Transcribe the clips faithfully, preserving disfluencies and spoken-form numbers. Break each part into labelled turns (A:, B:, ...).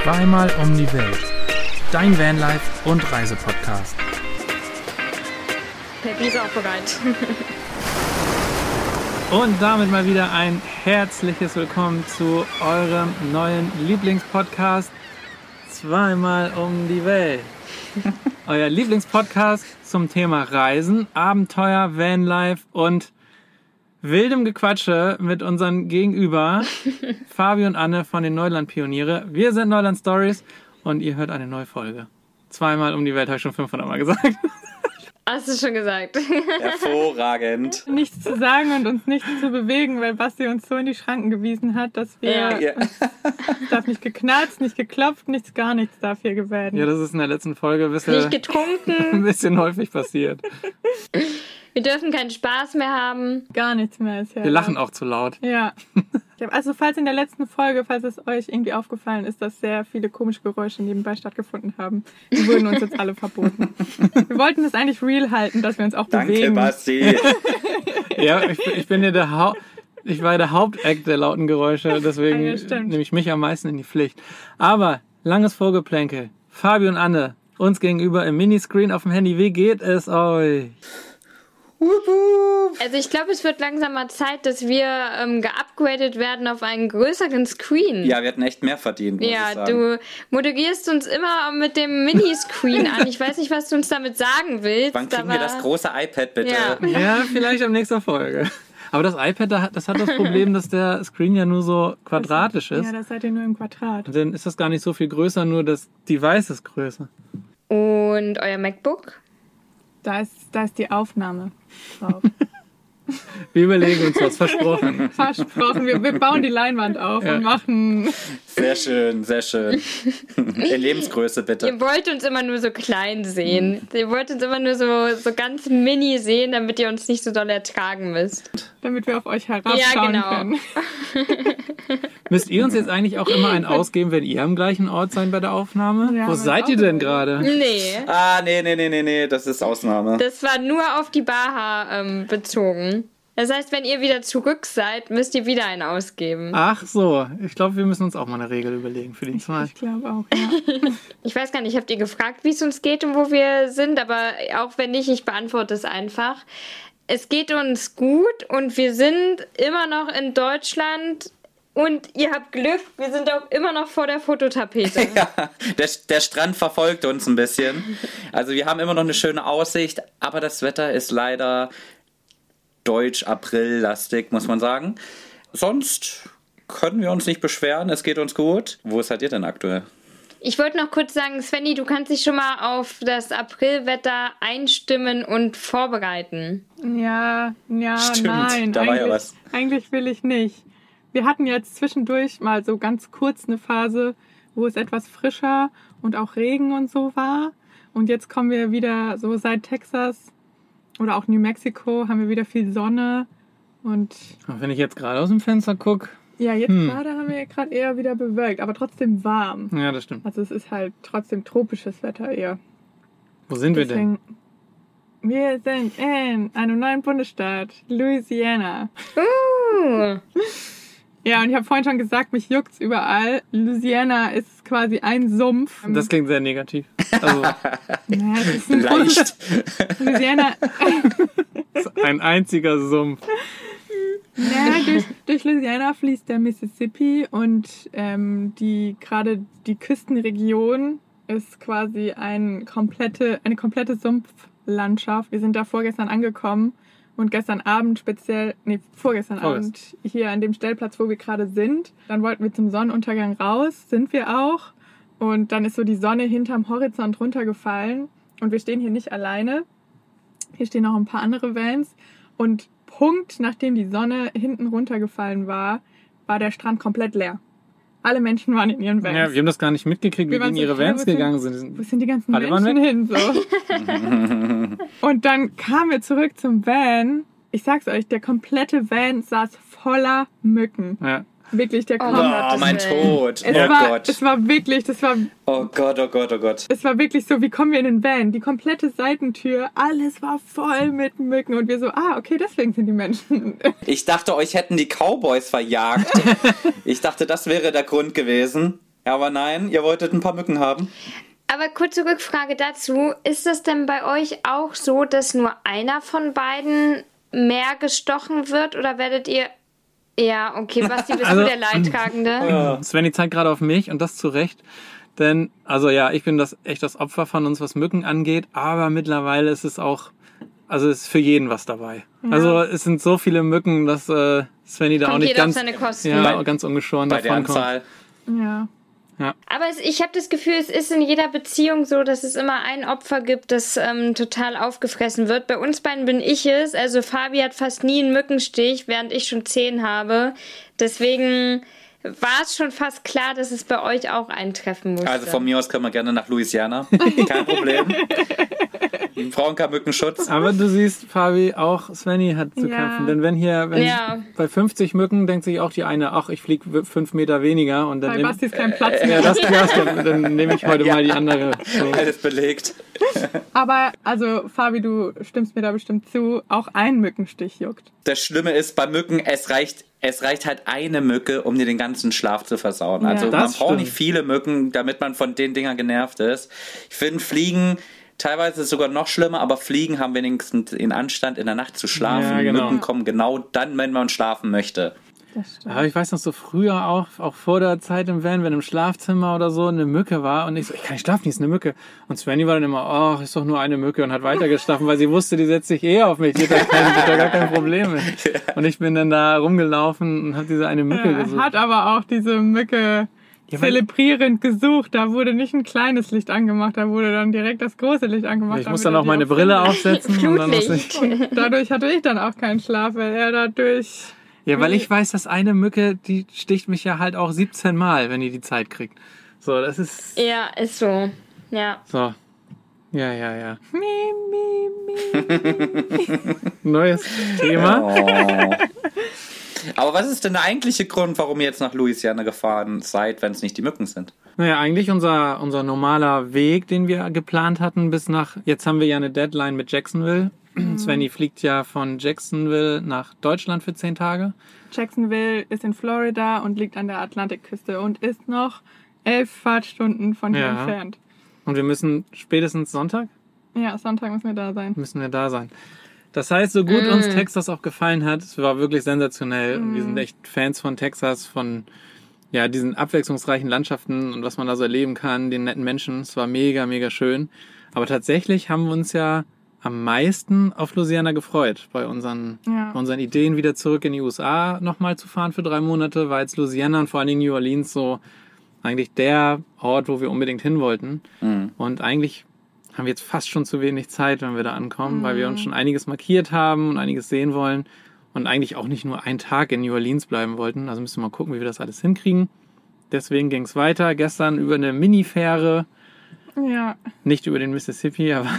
A: Zweimal um die Welt. Dein Vanlife- und Reisepodcast.
B: Peppi ist auch bereit.
A: Und damit mal wieder ein herzliches Willkommen zu eurem neuen Lieblingspodcast Zweimal um die Welt. Euer Lieblingspodcast zum Thema Reisen, Abenteuer, Vanlife und wildem Gequatsche mit unseren Gegenüber Fabi und Anne von den Neuland-Pioniere. Wir sind Neuland Stories und ihr hört eine neue Folge. Zweimal um die Welt, habe ich schon fünfhundert Mal gesagt.
B: Hast du schon gesagt.
C: Hervorragend.
D: Nichts zu sagen und uns nichts zu bewegen, weil Basti uns so in die Schranken gewiesen hat, dass wir...
B: Ja.
C: Ja.
D: Es darf nicht geknarzt, nicht geklopft, nichts, gar nichts darf hier werden.
A: Ja, das ist in der letzten Folge ein bisschen,
B: Nicht getrunken.
A: ein bisschen häufig passiert.
B: Wir dürfen keinen Spaß mehr haben.
D: Gar nichts mehr ist ja.
A: Wir lachen auch zu laut.
D: Ja. Also falls in der letzten Folge, falls es euch irgendwie aufgefallen ist, dass sehr viele komische Geräusche nebenbei stattgefunden haben, die wurden uns jetzt alle verboten. Wir wollten das eigentlich real halten, dass wir uns auch
C: Danke,
D: bewegen.
C: Basti.
A: Ja, ich, ich bin ja der Haupt... Ich war der Hauptakt der lauten Geräusche, deswegen
D: Ja, stimmt.
A: nehme ich mich am meisten in die Pflicht. Aber, langes Vorgeplänkel. Fabi und Anne, uns gegenüber im Miniscreen auf dem Handy. Wie geht es euch?
B: Also ich glaube, es wird langsam mal Zeit, dass wir ähm, geupgradet werden auf einen größeren Screen.
C: Ja, wir hätten echt mehr verdient, muss ich
B: Ja,
C: sagen.
B: du moderierst uns immer mit dem Miniscreen an. Ich weiß nicht, was du uns damit sagen willst.
C: Wann kriegen
B: aber
C: wir das große iPad, bitte?
B: Ja.
A: Ja, vielleicht am nächsten Folge. Aber das iPad, da hat- das hat das Problem, dass der Screen ja nur so quadratisch ist.
D: Ja, das seid ihr nur im Quadrat.
A: Und dann ist das gar nicht so viel größer, nur das Device ist größer.
B: Und euer MacBook?
D: Da ist, da ist die Aufnahme drauf.
A: Wir überlegen uns was, versprochen.
D: Versprochen, wir, wir bauen die Leinwand auf
A: Ja.
D: und machen...
C: Sehr schön, sehr schön. In Lebensgröße, bitte.
B: Ihr wollt uns immer nur so klein sehen. Ihr wollt uns immer nur so, so ganz mini sehen, damit ihr uns nicht so doll ertragen müsst.
D: damit wir auf euch herabschauen
B: Ja, genau.
D: können.
A: Müsst ihr uns jetzt eigentlich auch immer einen ausgeben, wenn ihr am gleichen Ort seid bei der Aufnahme?
D: Ja,
A: Wo
D: aber
A: seid
D: auch
A: ihr denn
D: so.
A: gerade?
B: Nee.
C: Ah, nee, nee, nee, nee, nee, das ist Ausnahme.
B: Das war nur auf die Baha ähm, bezogen. Das heißt, wenn ihr wieder zurück seid, müsst ihr wieder einen ausgeben.
A: Ach so, ich glaube, wir müssen uns auch mal eine Regel überlegen für die zwei.
D: Ich glaube auch, ja.
B: Ich weiß gar nicht, habt ihr gefragt, wie es uns geht und wo wir sind? Aber auch wenn nicht, ich beantworte es einfach. Es geht uns gut und wir sind immer noch in Deutschland. Und ihr habt Glück, wir sind auch immer noch vor der Fototapete.
C: Ja, der, der Strand verfolgt uns ein bisschen. Also wir haben immer noch eine schöne Aussicht, aber das Wetter ist leider deutsch-April-lastig, muss man sagen. Sonst können wir uns nicht beschweren, es geht uns gut. Wo seid ihr denn aktuell?
B: Ich wollte noch kurz sagen, Svenny, du kannst dich schon mal auf das Aprilwetter einstimmen und vorbereiten.
D: Ja, ja,
C: Stimmt,
D: nein.
C: da war ja
D: eigentlich,
C: was.
D: eigentlich will ich nicht. Wir hatten jetzt zwischendurch mal so ganz kurz eine Phase, wo es etwas frischer und auch Regen und so war. Und jetzt kommen wir wieder so seit Texas oder auch New Mexico haben wir wieder viel Sonne. Und
A: Wenn ich jetzt gerade aus dem Fenster gucke,
D: ja, jetzt
A: Hm.
D: gerade haben wir gerade eher wieder bewölkt, aber trotzdem warm.
A: ja, das stimmt.
D: Also es ist halt trotzdem tropisches Wetter eher.
A: Wo sind wir denn?
D: Deswegen, wir sind in einem neuen Bundesstaat, Louisiana.
B: Uh,
D: Ja, und ich habe vorhin schon gesagt, mich juckt's überall. Louisiana ist quasi ein Sumpf.
A: Das klingt sehr negativ. Also
D: ja, es ist ein
C: Leicht.
D: Louisiana.
A: ein einziger Sumpf.
D: Ja, durch, durch Louisiana fließt der Mississippi und ähm, die gerade die Küstenregion ist quasi ein komplette, eine komplette Sumpflandschaft. Wir sind da vorgestern angekommen und gestern Abend speziell, nee, vorgestern
A: Vorgestern.
D: Abend hier an dem Stellplatz, wo wir gerade sind. Dann wollten wir zum Sonnenuntergang raus, sind wir auch. Und dann ist so die Sonne hinterm Horizont runtergefallen und wir stehen hier nicht alleine. Hier stehen noch ein paar andere Vans und Punkt, nachdem die Sonne hinten runtergefallen war, war der Strand komplett leer. Alle Menschen waren in ihren Vans.
A: Ja, wir haben das gar nicht mitgekriegt, wie
D: Wir
A: die in
D: waren so,
A: ihre
D: hä,
A: Vans
D: wo sind-
A: gegangen
D: Wo
A: sind.
D: sind die ganzen
A: Alle waren
D: Menschen hin? So. Und dann kamen wir zurück zum Van. Ich sag's euch, der komplette Van saß voller Mücken.
A: Ja.
D: Wirklich, der
B: Oh.
D: kommt.
C: Oh, mein Tod.
D: Es,
C: Oh
D: war,
C: Gott.
D: es war wirklich, das war,
C: Oh Gott, oh Gott, oh Gott.
D: es war wirklich so, wie kommen wir in den Van? Die komplette Seitentür, alles war voll mit Mücken. Und wir so, ah, okay, deswegen sind die Menschen.
C: Ich dachte, euch hätten die Cowboys verjagt. Ich dachte, das wäre der Grund gewesen. Aber nein, ihr wolltet ein paar Mücken haben.
B: Aber kurze Rückfrage dazu. Ist das denn bei euch auch so, dass nur einer von beiden mehr gestochen wird? Oder werdet ihr... Ja, okay, Basti, bist
A: Also,
B: du der Leidtragende?
A: Ja. Svenny zeigt gerade auf mich und das zu Recht. Denn, also ja, ich bin das echt das Opfer von uns, was Mücken angeht. Aber mittlerweile ist es auch, also es ist für jeden was dabei.
D: Ja.
A: Also es sind so viele Mücken, dass äh, Svenny da
B: Kommt
A: auch nicht
B: jeder auf
A: ganz,
B: seine Kosten.
A: ja,
C: Bei-
A: ganz ungeschoren
C: Bei der
A: davon kommt.
C: Anzahl.
D: Ja.
B: Aber es, ich habe das Gefühl, es ist in jeder Beziehung so, dass es immer ein Opfer gibt, das ähm, total aufgefressen wird. Bei uns beiden bin ich es. Also Fabi hat fast nie einen Mückenstich, während ich schon zehn habe. Deswegen war es schon fast klar, dass es bei euch auch eintreffen musste.
C: Also von mir aus können wir gerne nach Louisiana. Kein Problem. Frauen kein Mückenschutz.
A: Aber du siehst, Fabi, auch Svenny hat zu
D: Ja.
A: kämpfen. Denn wenn hier, wenn
B: Ja.
A: bei fünfzig Mücken denkt sich auch die eine, ach, ich fliege fünf Meter weniger. Und dann
D: Bei
A: nehm,
D: Basti ist kein Platz mehr.
A: ja, das klar, dann, dann nehme ich heute
C: Ja.
A: mal die andere. So.
C: Alles belegt.
D: Aber, also, Fabi, du stimmst mir da bestimmt zu, auch ein Mückenstich juckt.
C: Das Schlimme ist, bei Mücken, es reicht, es reicht halt eine Mücke, um dir den ganzen Schlaf zu versauen.
D: Ja.
C: Also man
A: Das
C: braucht
A: stimmt.
C: nicht viele Mücken, damit man von den Dingern genervt ist. Ich finde Fliegen teilweise ist es sogar noch schlimmer, aber Fliegen haben wenigstens den Anstand, in der Nacht zu schlafen.
A: Ja, genau.
C: Mücken kommen genau dann, wenn man schlafen möchte.
D: Das stimmt.
A: Aber ich weiß noch so früher auch, auch vor der Zeit im Van, wenn im Schlafzimmer oder so eine Mücke war und ich so, ich kann nicht schlafen, die ist eine Mücke. Und Svenny war dann immer, oh, ist doch nur eine Mücke und hat weitergeschlafen, weil sie wusste, die setzt sich eh auf mich, die hat da, kein, die hat da gar kein Problem mit. Und ich bin dann da rumgelaufen und habe diese eine Mücke
D: Ja,
A: gesucht.
D: hat aber auch diese Mücke
A: Ja, weil-
D: zelebrierend gesucht. Da wurde nicht ein kleines Licht angemacht, da wurde dann direkt das große Licht angemacht.
A: Ich muss
D: damit
A: dann auch
D: er die
A: meine Brille aufsetzen und dann muss ich...
B: Flutlicht.
D: Dadurch hatte ich dann auch keinen Schlaf, weil er dadurch...
A: Ja, weil ich weiß, dass eine Mücke, die sticht mich ja halt auch siebzehn Mal, wenn die die Zeit kriegt. So, das ist...
B: Ja, ist so. Ja.
A: So. Ja, ja, ja. Neues Thema.
C: Oh. Aber was ist denn der eigentliche Grund, warum ihr jetzt nach Louisiana gefahren seid, wenn es nicht die Mücken sind?
A: Naja, eigentlich unser, unser normaler Weg, den wir geplant hatten, bis nach, jetzt haben wir ja eine Deadline mit Jacksonville. Svenny fliegt ja von Jacksonville nach Deutschland für zehn Tage.
D: Jacksonville ist in Florida und liegt an der Atlantikküste und ist noch elf Fahrtstunden von hier
A: Ja.
D: entfernt.
A: Und wir müssen spätestens Sonntag,
D: Ja, Sonntag müssen wir da sein.
A: müssen wir da sein. Das heißt, so gut uns Texas auch gefallen hat, es war wirklich sensationell. Und wir sind echt Fans von Texas, von ja, diesen abwechslungsreichen Landschaften und was man da so erleben kann, den netten Menschen. Es war mega, mega schön. Aber tatsächlich haben wir uns ja am meisten auf Louisiana gefreut. Bei unseren,
D: Ja.
A: bei unseren Ideen, wieder zurück in die U S A nochmal zu fahren für drei Monate, war jetzt Louisiana und vor allen Dingen New Orleans so eigentlich der Ort, wo wir unbedingt hin wollten.
C: Mhm.
A: Und eigentlich haben wir jetzt fast schon zu wenig Zeit, wenn wir da ankommen, weil wir uns schon einiges markiert haben und einiges sehen wollen und eigentlich auch nicht nur einen Tag in New Orleans bleiben wollten. Also müssen wir mal gucken, wie wir das alles hinkriegen. Deswegen ging es weiter. Gestern über eine Mini-Fähre,
D: Ja,
A: nicht über den Mississippi, aber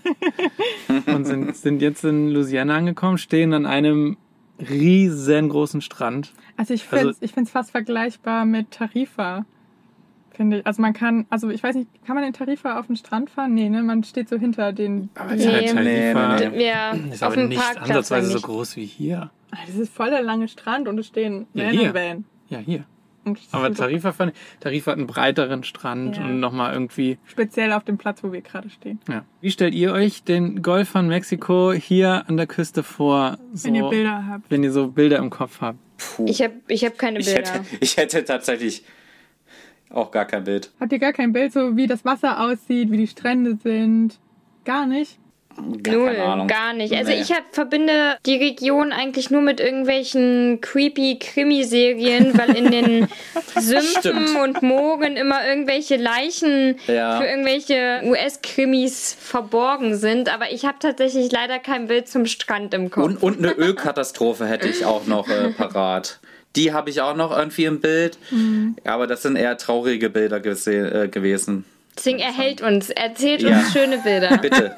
A: und sind, sind jetzt in Louisiana angekommen, stehen an einem riesengroßen Strand.
D: also ich finde es
A: Also-
D: ich find's fast vergleichbar mit Tarifa, finde ich. Also man kann, also ich weiß nicht, kann man in Tarifa auf den Strand fahren? Nee, ne? Man steht so hinter den...
A: Aber
B: Nee.
A: ist halt
C: Nee,
A: Tarifa-
C: nee, nee.
B: Ja,
A: ist
B: auf
A: aber
B: dem
A: nicht
B: Parkplatz
A: ansatzweise so
B: eigentlich.
A: groß wie hier.
D: Ah, das ist voll der lange Strand und es stehen
A: Ja,
D: Van
A: hier.
D: und Van.
A: Ja, hier.
D: Und
A: Aber
D: so
A: Tarifa fand ich, Tarifa hat einen breiteren Strand
D: Ja.
A: und nochmal irgendwie,
D: speziell auf dem Platz, wo wir gerade stehen.
A: ja. Wie stellt ihr euch den Golf von Mexiko hier an der Küste vor, so,
D: Wenn ihr Bilder habt.
A: wenn ihr so Bilder im Kopf habt?
C: Puh.
B: Ich habe ich hab keine
C: Ich
B: Bilder.
C: hätte, ich hätte tatsächlich auch gar kein Bild.
D: Habt ihr gar kein Bild, so wie das Wasser aussieht, wie die Strände sind? Gar nicht?
C: Gar
B: Null,
C: keine Ahnung.
B: gar nicht. Also
C: Nee.
B: ich hab, verbinde die Region eigentlich nur mit irgendwelchen creepy Krimiserien, weil in den Sümpfen
C: Stimmt.
B: und Mooren immer irgendwelche Leichen
C: Ja.
B: für irgendwelche U S-Krimis verborgen sind. Aber ich habe tatsächlich leider kein Bild zum Strand im Kopf.
C: Und, und eine Ölkatastrophe hätte ich auch noch äh, parat. Die habe ich auch noch irgendwie im Bild. Aber das sind eher traurige Bilder gese- äh, gewesen.
B: Deswegen erhält uns, erzählt
C: Ja.
B: uns schöne Bilder.
C: Bitte,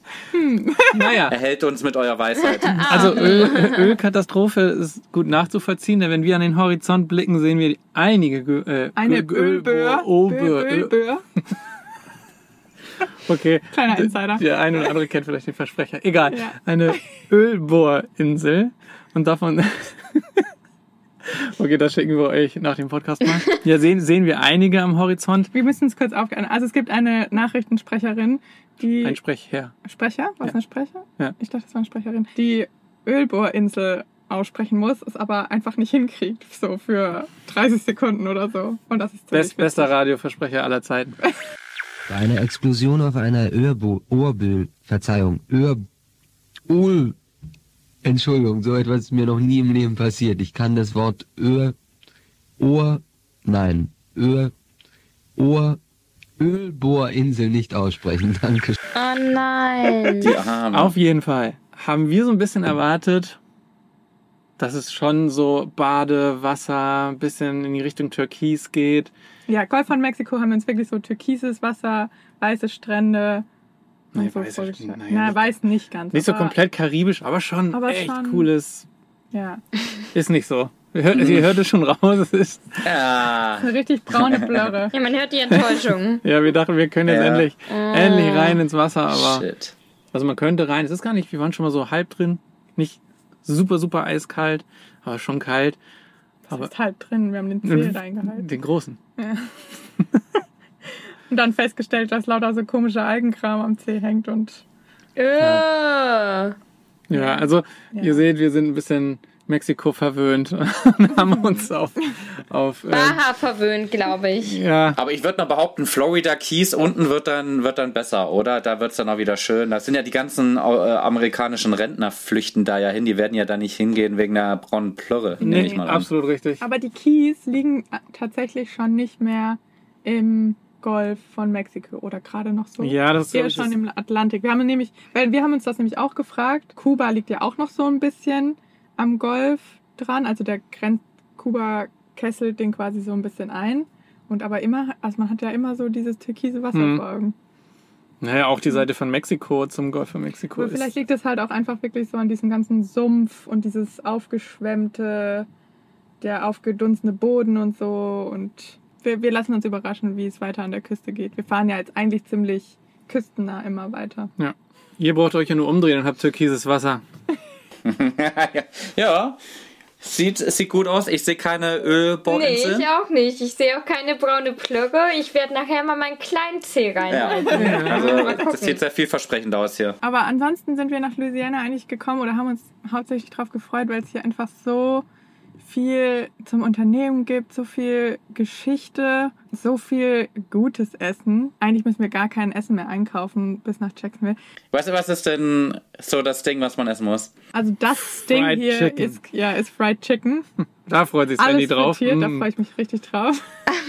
A: Naja,
C: erhellt uns mit eurer Weisheit.
A: also Öl, Ölkatastrophe ist gut nachzuvollziehen, denn wenn wir an den Horizont blicken, sehen wir einige Gö äh,
D: Eine
A: Gö-
D: Ölböhr.
A: Ölböhr. Öl-
D: Ölböhr.
A: Okay.
D: Kleiner Insider.
A: Der eine oder andere kennt vielleicht den Versprecher. Egal.
D: Ja.
A: Eine Ölbohrinsel und davon Okay, das schicken wir euch nach dem Podcast mal. Ja, sehen, sehen wir einige am Horizont.
D: Wir müssen es kurz aufklären. Also es gibt eine Nachrichtensprecherin, die...
A: Ein Sprechherr.
D: Sprecher? War es
A: Ja.
D: eine Sprecher?
A: Ja.
D: Ich dachte, das war eine Sprecherin. Die Ölbohrinsel aussprechen muss, es aber einfach nicht hinkriegt. So für dreißig Sekunden oder so. Und das ist ziemlich
A: Best, bester
D: witzig.
A: Radioversprecher aller Zeiten.
E: Bei einer Explosion auf einer Ölbo Orbül, Verzeihung, Öl, Öl, Entschuldigung, so etwas ist mir noch nie im Leben passiert. Ich kann das Wort Öl, Ohr, nein, Öl, Ohr, Ölbohrinsel nicht aussprechen. Danke.
B: Oh nein.
C: Die Arme.
A: Auf jeden Fall haben wir so ein bisschen erwartet, dass es schon so Badewasser, ein bisschen in die Richtung Türkis geht.
D: Ja, Golf von Mexiko haben wir uns wirklich so türkises Wasser, weiße Strände und
A: Nee,
D: so
A: weiß ich-
D: vorgestellt.
A: naja,
D: Na,
A: nicht-
D: weiß nicht ganz.
A: Nicht so
D: aber,
A: komplett karibisch, aber schon
D: Aber
A: echt
D: schon-
A: cooles.
D: Ja,
A: Ist nicht so. Ihr hört, ihr hört es schon raus. Es ist,
C: Ja.
D: eine richtig braune Blöre.
B: Ja, man hört die Enttäuschung.
A: ja, wir dachten, wir können jetzt
C: Ja.
A: endlich, endlich rein ins Wasser, aber
C: Shit.
A: also man könnte rein. Es ist gar nicht, wir waren schon mal so halb drin. Nicht super, super eiskalt, aber schon kalt.
D: Das
A: Aber
D: ist halt drin, wir haben den Zeh reingehalten.
A: den großen.
D: Und dann festgestellt, dass lauter so komischer Algenkram am Zeh hängt und
B: Äh.
A: Ja, also
D: Ja.
A: ihr seht, wir sind ein bisschen Mexiko verwöhnt und haben uns auf, auf ähm,
B: Baja verwöhnt, glaube ich.
A: ja,
C: Aber ich würde mal behaupten, Florida Keys unten wird dann, wird dann besser, oder? Da wird es dann auch wieder schön. Das sind ja die ganzen äh, amerikanischen Rentner flüchten da ja hin. Die werden ja da nicht hingehen wegen der braunen Plörre, nehme ich
A: nee,
C: mal an.
A: absolut richtig.
D: Aber die Keys liegen tatsächlich schon nicht mehr im Golf von Mexiko oder gerade noch so.
A: Ja, das ist
D: eher
A: so-
D: schon
A: das-
D: im Atlantik. Wir haben nämlich, weil wir haben uns das nämlich auch gefragt. Kuba liegt ja auch noch so ein bisschen am Golf dran, also der Grenz Kuba kesselt den quasi so ein bisschen ein. Und aber immer, also man hat ja immer so dieses türkise Wasser
A: Hm.
D: vor Augen.
A: Naja, auch die Seite von Mexiko zum Golf von Mexiko
D: Aber vielleicht
A: ist.
D: liegt es halt auch einfach wirklich so an diesem ganzen Sumpf und dieses aufgeschwemmte, der aufgedunsene Boden und so. Und wir, wir lassen uns überraschen, wie es weiter an der Küste geht. Wir fahren ja jetzt eigentlich ziemlich küstennah immer weiter.
A: Ja. Ihr braucht euch ja nur umdrehen und habt türkises Wasser.
C: Ja, sieht, sieht gut aus. Ich sehe keine
B: Nee,
C: Ölbohrinsel.
B: ich auch nicht. Ich sehe auch keine braune Plöre. Ich werde nachher mal meinen kleinen Zeh
C: Ja.
B: reinhalten.
C: Also,
B: Mal
C: das
B: gucken.
C: sieht sehr vielversprechend aus hier.
D: Aber ansonsten sind wir nach Louisiana eigentlich gekommen oder haben uns hauptsächlich darauf gefreut, weil es hier einfach so viel zum Unternehmen gibt, so viel Geschichte, so viel gutes Essen. Eigentlich müssen wir gar kein Essen mehr einkaufen bis nach Jacksonville.
C: Weißt du, was ist denn so das Ding, was man essen muss?
D: Also das Ding
A: Fried
D: hier
A: Chicken.
D: ist, ja, ist Fried Chicken.
A: Da freut sich Sandy
D: Alles
A: drauf.
D: frittiert, da
A: Mm.
D: freue ich mich richtig drauf.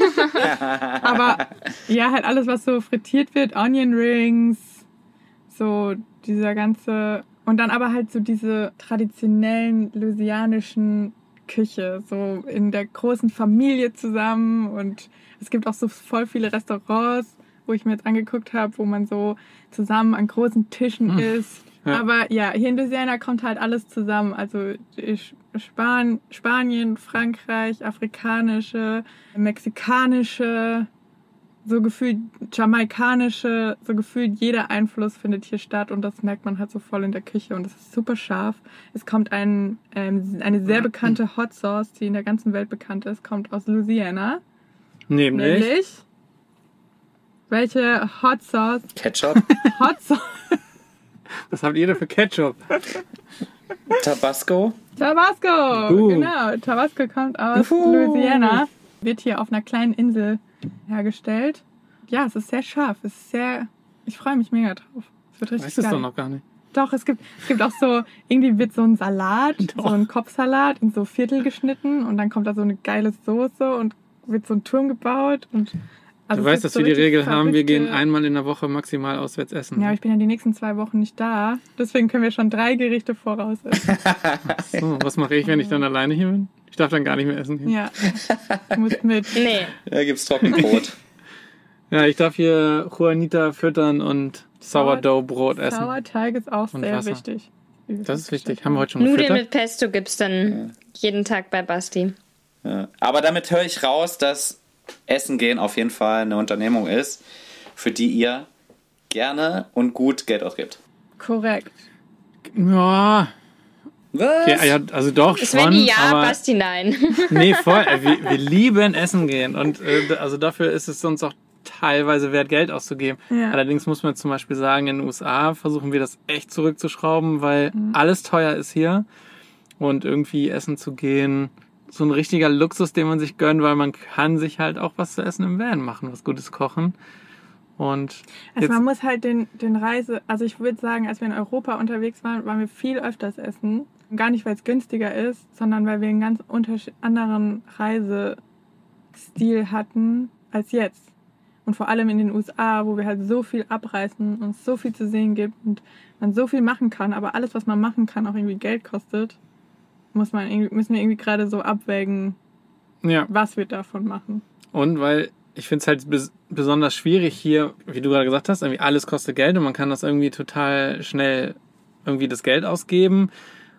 D: Aber ja, halt alles, was so frittiert wird, Onion Rings, so dieser ganze... Und dann aber halt so diese traditionellen louisianischen Küche, so in der großen Familie zusammen. Und es gibt auch so voll viele Restaurants, wo ich mir jetzt angeguckt habe, wo man so zusammen an großen Tischen isst.
A: Ja.
D: Aber ja, hier in Louisiana kommt halt alles zusammen. Also ich- Span Spanien, Frankreich, afrikanische, mexikanische, so gefühlt jamaikanische, so gefühlt jeder Einfluss findet hier statt und das merkt man halt so voll in der Küche und es ist super scharf. Es kommt ein, ähm, eine sehr bekannte Hot Sauce, die in der ganzen Welt bekannt ist, kommt aus Louisiana.
A: Nämlich.
D: Nämlich welche Hot Sauce?
C: Ketchup,
D: Hot Sauce.
A: Was habt ihr da für Ketchup?
C: Tabasco.
D: Tabasco,
A: Uh.
D: genau. Tabasco kommt aus Louisiana. Wird hier auf einer kleinen Insel hergestellt. Ja, es ist sehr scharf. Es ist sehr. Ich freue mich mega drauf. Es wird richtig
A: Weißt du es
D: geil.
A: doch noch gar nicht.
D: Doch, es gibt, es gibt auch so, irgendwie wird so ein Salat,
A: Doch.
D: so ein Kopfsalat in so Viertel geschnitten und dann kommt da so eine geile Soße und wird so ein Turm gebaut. Und, also
A: Du
D: es
A: weißt,
D: gibt
A: dass
D: so
A: wir die
D: richtig
A: Regel haben, wir gehen
D: verrückte-
A: einmal in der Woche maximal auswärts essen.
D: Ja, aber ich bin ja die nächsten zwei Wochen nicht da. Deswegen können wir schon drei Gerichte voraus essen.
A: So, was mache ich, wenn ich dann alleine hier bin? Ich darf dann gar nicht mehr essen. Hier.
D: Ja, du musst mit.
B: Nee.
C: Da gibt's Trockenbrot.
A: Ja, ich darf hier Juanita füttern und Sourdough-Brot essen.
D: Sauerteig ist auch
A: Und
D: sehr
A: Wasser.
D: wichtig.
A: Das ist wichtig. Haben wir heute schon
B: Nudeln
A: gefüttert?
B: mit Pesto gibt's dann jeden Tag bei Basti.
C: Ja. Aber damit höre ich raus, dass Essen gehen auf jeden Fall eine Unternehmung ist, für die ihr gerne und gut Geld ausgibt.
D: Korrekt.
A: Ja,
C: Was?
A: Okay, ja, also doch schon,
B: Svenny, ja,
A: aber
B: Basti, nein.
A: nee, voll. Äh, wir, wir lieben Essen gehen und äh, also dafür ist es uns auch teilweise wert, Geld auszugeben.
D: Ja.
A: Allerdings muss man zum Beispiel sagen, in den U S A versuchen wir das echt zurückzuschrauben, weil
D: Mhm.
A: alles teuer ist hier und irgendwie essen zu gehen, so ein richtiger Luxus, den man sich gönnt, weil man kann sich halt auch was zu essen im Van machen, was Gutes kochen. Und
D: Also
A: jetzt,
D: man muss halt den, den Reise, also ich würde sagen, als wir in Europa unterwegs waren, waren wir viel öfters essen. Gar nicht, weil es günstiger ist, sondern weil wir einen ganz unterschied- anderen Reisestil hatten als jetzt. Und vor allem in den U S A, wo wir halt so viel abreißen und es so viel zu sehen gibt und man so viel machen kann, aber alles, was man machen kann, auch irgendwie Geld kostet, muss man irgendwie, müssen wir irgendwie gerade so abwägen,
A: ja.
D: was wir davon machen.
A: Und weil ich finde es halt bes- besonders schwierig hier, wie du gerade gesagt hast, irgendwie alles kostet Geld und man kann das irgendwie total schnell irgendwie das Geld ausgeben.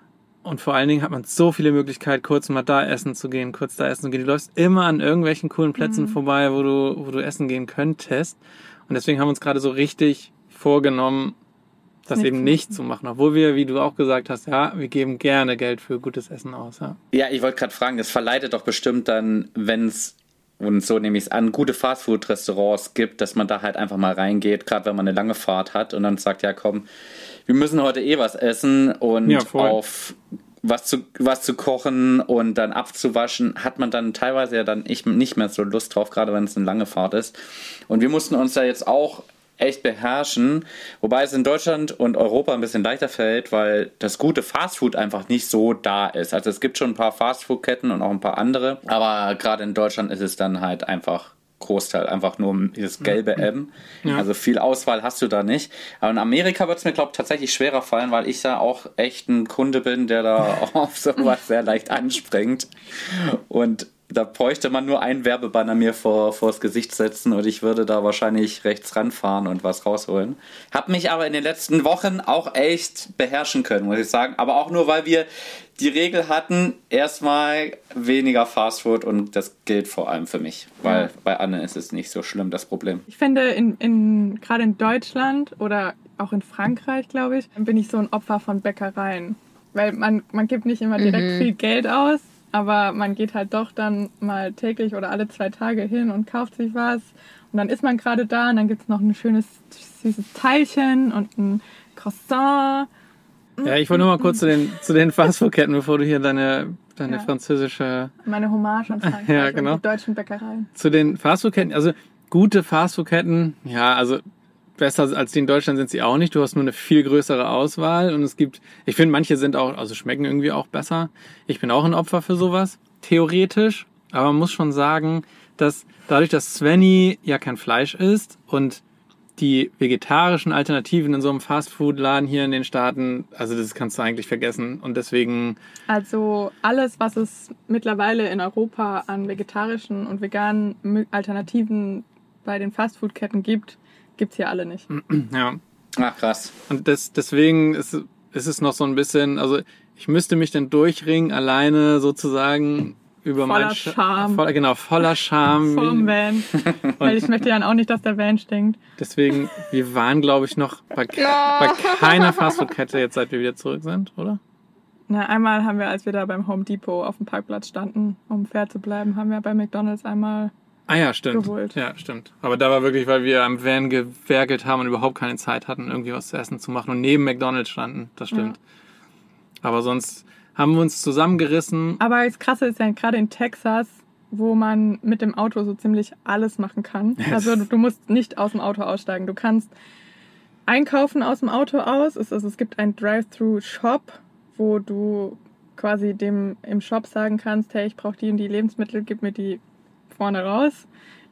A: Und vor allen Dingen hat man so viele Möglichkeiten, kurz mal da essen zu gehen, kurz da essen zu gehen. Du läufst immer an irgendwelchen coolen Plätzen
D: Mhm.
A: vorbei, wo du, wo du essen gehen könntest. Und deswegen haben wir uns gerade so richtig vorgenommen, das
D: Nicht
A: eben
D: zu
A: nicht
D: machen.
A: zu machen. Obwohl wir, wie du auch gesagt hast, ja, wir geben gerne Geld für gutes Essen aus. Ja.
C: Ja, ich wollte gerade fragen, das verleitet doch bestimmt dann, wenn es, und so nehme ich es an, gute Fastfood-Restaurants gibt, dass man da halt einfach mal reingeht, gerade wenn man eine lange Fahrt hat und dann sagt, ja komm, wir müssen heute eh was essen und
A: Ja, voll.
C: auf was zu, was zu kochen und dann abzuwaschen, hat man dann teilweise ja dann nicht nicht mehr so Lust drauf, gerade wenn es eine lange Fahrt ist. Und wir mussten uns da jetzt auch echt beherrschen, wobei es in Deutschland und Europa ein bisschen leichter fällt, weil das gute Fastfood einfach nicht so da ist. Also es gibt schon ein paar Fastfood-Ketten und auch ein paar andere, aber gerade in Deutschland ist es dann halt einfach Großteil, einfach nur dieses gelbe M.
A: Ja.
C: Also viel Auswahl hast du da nicht. Aber in Amerika wird es mir, glaube ich, tatsächlich schwerer fallen, weil ich da auch echt ein Kunde bin, der da auf sowas sehr leicht anspringt. Und da bräuchte man nur einen Werbebanner mir vor vors Gesicht setzen und ich würde da wahrscheinlich rechts ranfahren und was rausholen. Hab mich aber in den letzten Wochen auch echt beherrschen können, muss ich sagen. Aber auch nur, weil wir die Regel hatten, erstmal weniger Fastfood und das gilt vor allem für mich. Weil
D: Ja.
C: bei Anne ist es nicht so schlimm, das Problem.
D: Ich finde, in, in, gerade in Deutschland oder auch in Frankreich, glaube ich, bin ich so ein Opfer von Bäckereien. Weil man, man gibt nicht immer direkt
B: Mhm.
D: viel Geld aus, aber man geht halt doch dann mal täglich oder alle zwei Tage hin und kauft sich was. Und dann ist man gerade da und dann gibt es noch ein schönes, süßes Teilchen und ein Croissant.
A: Ja, ich wollte nur mal kurz zu den, zu den Fastfood-Ketten, bevor du hier deine, deine
D: Ja.
A: französische
D: Meine Hommage an Frankreich
A: Ja, genau.
D: und die deutschen Bäckereien.
A: zu den Fastfood-Ketten, also gute Fastfood-Ketten, ja, also besser als die in Deutschland sind sie auch nicht. Du hast nur eine viel größere Auswahl und es gibt, ich finde, manche sind auch, also schmecken irgendwie auch besser. Ich bin auch ein Opfer für sowas, theoretisch, aber man muss schon sagen, dass dadurch, dass Svenny ja kein Fleisch isst und die vegetarischen Alternativen in so einem Fastfood-Laden hier in den Staaten, also das kannst du eigentlich vergessen und deswegen,
D: Also alles, was es mittlerweile in Europa an vegetarischen und veganen Mö- Alternativen bei den Fastfood-Ketten gibt, gibt's hier alle nicht.
A: ja,
C: Ach, krass.
A: und das, deswegen ist, ist es noch so ein bisschen, also ich müsste mich dann durchringen, alleine sozusagen über
D: Voller
A: mein Sch-
D: Scham.
A: Voller, genau, voller Scham.
D: Vorm Van. Weil ich möchte dann auch nicht, dass der Van stinkt.
A: Deswegen, wir waren, glaube ich, noch bei, bei keiner Fastfood-Kette jetzt, seit wir wieder zurück sind, oder?
D: Na, einmal haben wir, als wir da beim Home Depot auf dem Parkplatz standen, um fair zu bleiben, haben wir bei McDonald's einmal...
A: Ah ja, stimmt.
D: Geholt.
A: Ja, stimmt. Aber da war wirklich, weil wir am Van gewerkelt haben und überhaupt keine Zeit hatten, irgendwie was zu essen zu machen und neben McDonald's standen. Das stimmt. Aber sonst haben wir uns zusammengerissen.
D: Aber das Krasse ist ja gerade in Texas, wo man mit dem Auto so ziemlich alles machen kann. Also du, du musst nicht aus dem Auto aussteigen. Du kannst einkaufen aus dem Auto aus. Es, also es gibt einen Drive-Thru-Shop, wo du quasi dem im Shop sagen kannst, hey, ich brauche die und die Lebensmittel, gib mir die vorne raus.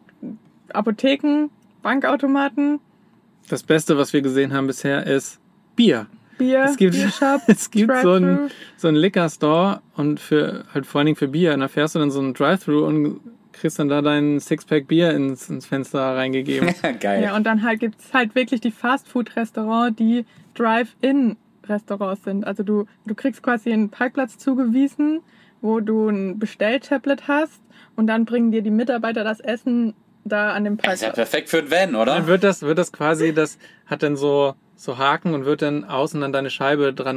D: Apotheken, Bankautomaten,
A: Das Beste, was wir gesehen haben bisher, ist Bier.
D: Bier,
A: Es gibt,
D: Biershop,
A: es gibt so einen
D: Drive-Thru.
A: so einen Liquor-Store und für halt vor allen Dingen für Bier. Und da fährst du dann so einen Drive-Thru und kriegst dann da deinen Sixpack Bier ins, ins Fenster reingegeben.
C: Geil.
D: Ja, und dann halt gibt's halt wirklich die Fastfood-Restaurants, die Drive-In-Restaurants sind. Also du, du kriegst quasi einen Parkplatz zugewiesen, wo du ein Bestelltablet hast und dann bringen dir die Mitarbeiter das Essen da an dem
C: Das ist ja
D: Parkplatz.
C: perfekt für ein Van, oder?
A: Dann wird das, wird das quasi, das hat dann so, so Haken und wird dann außen an deine Scheibe dran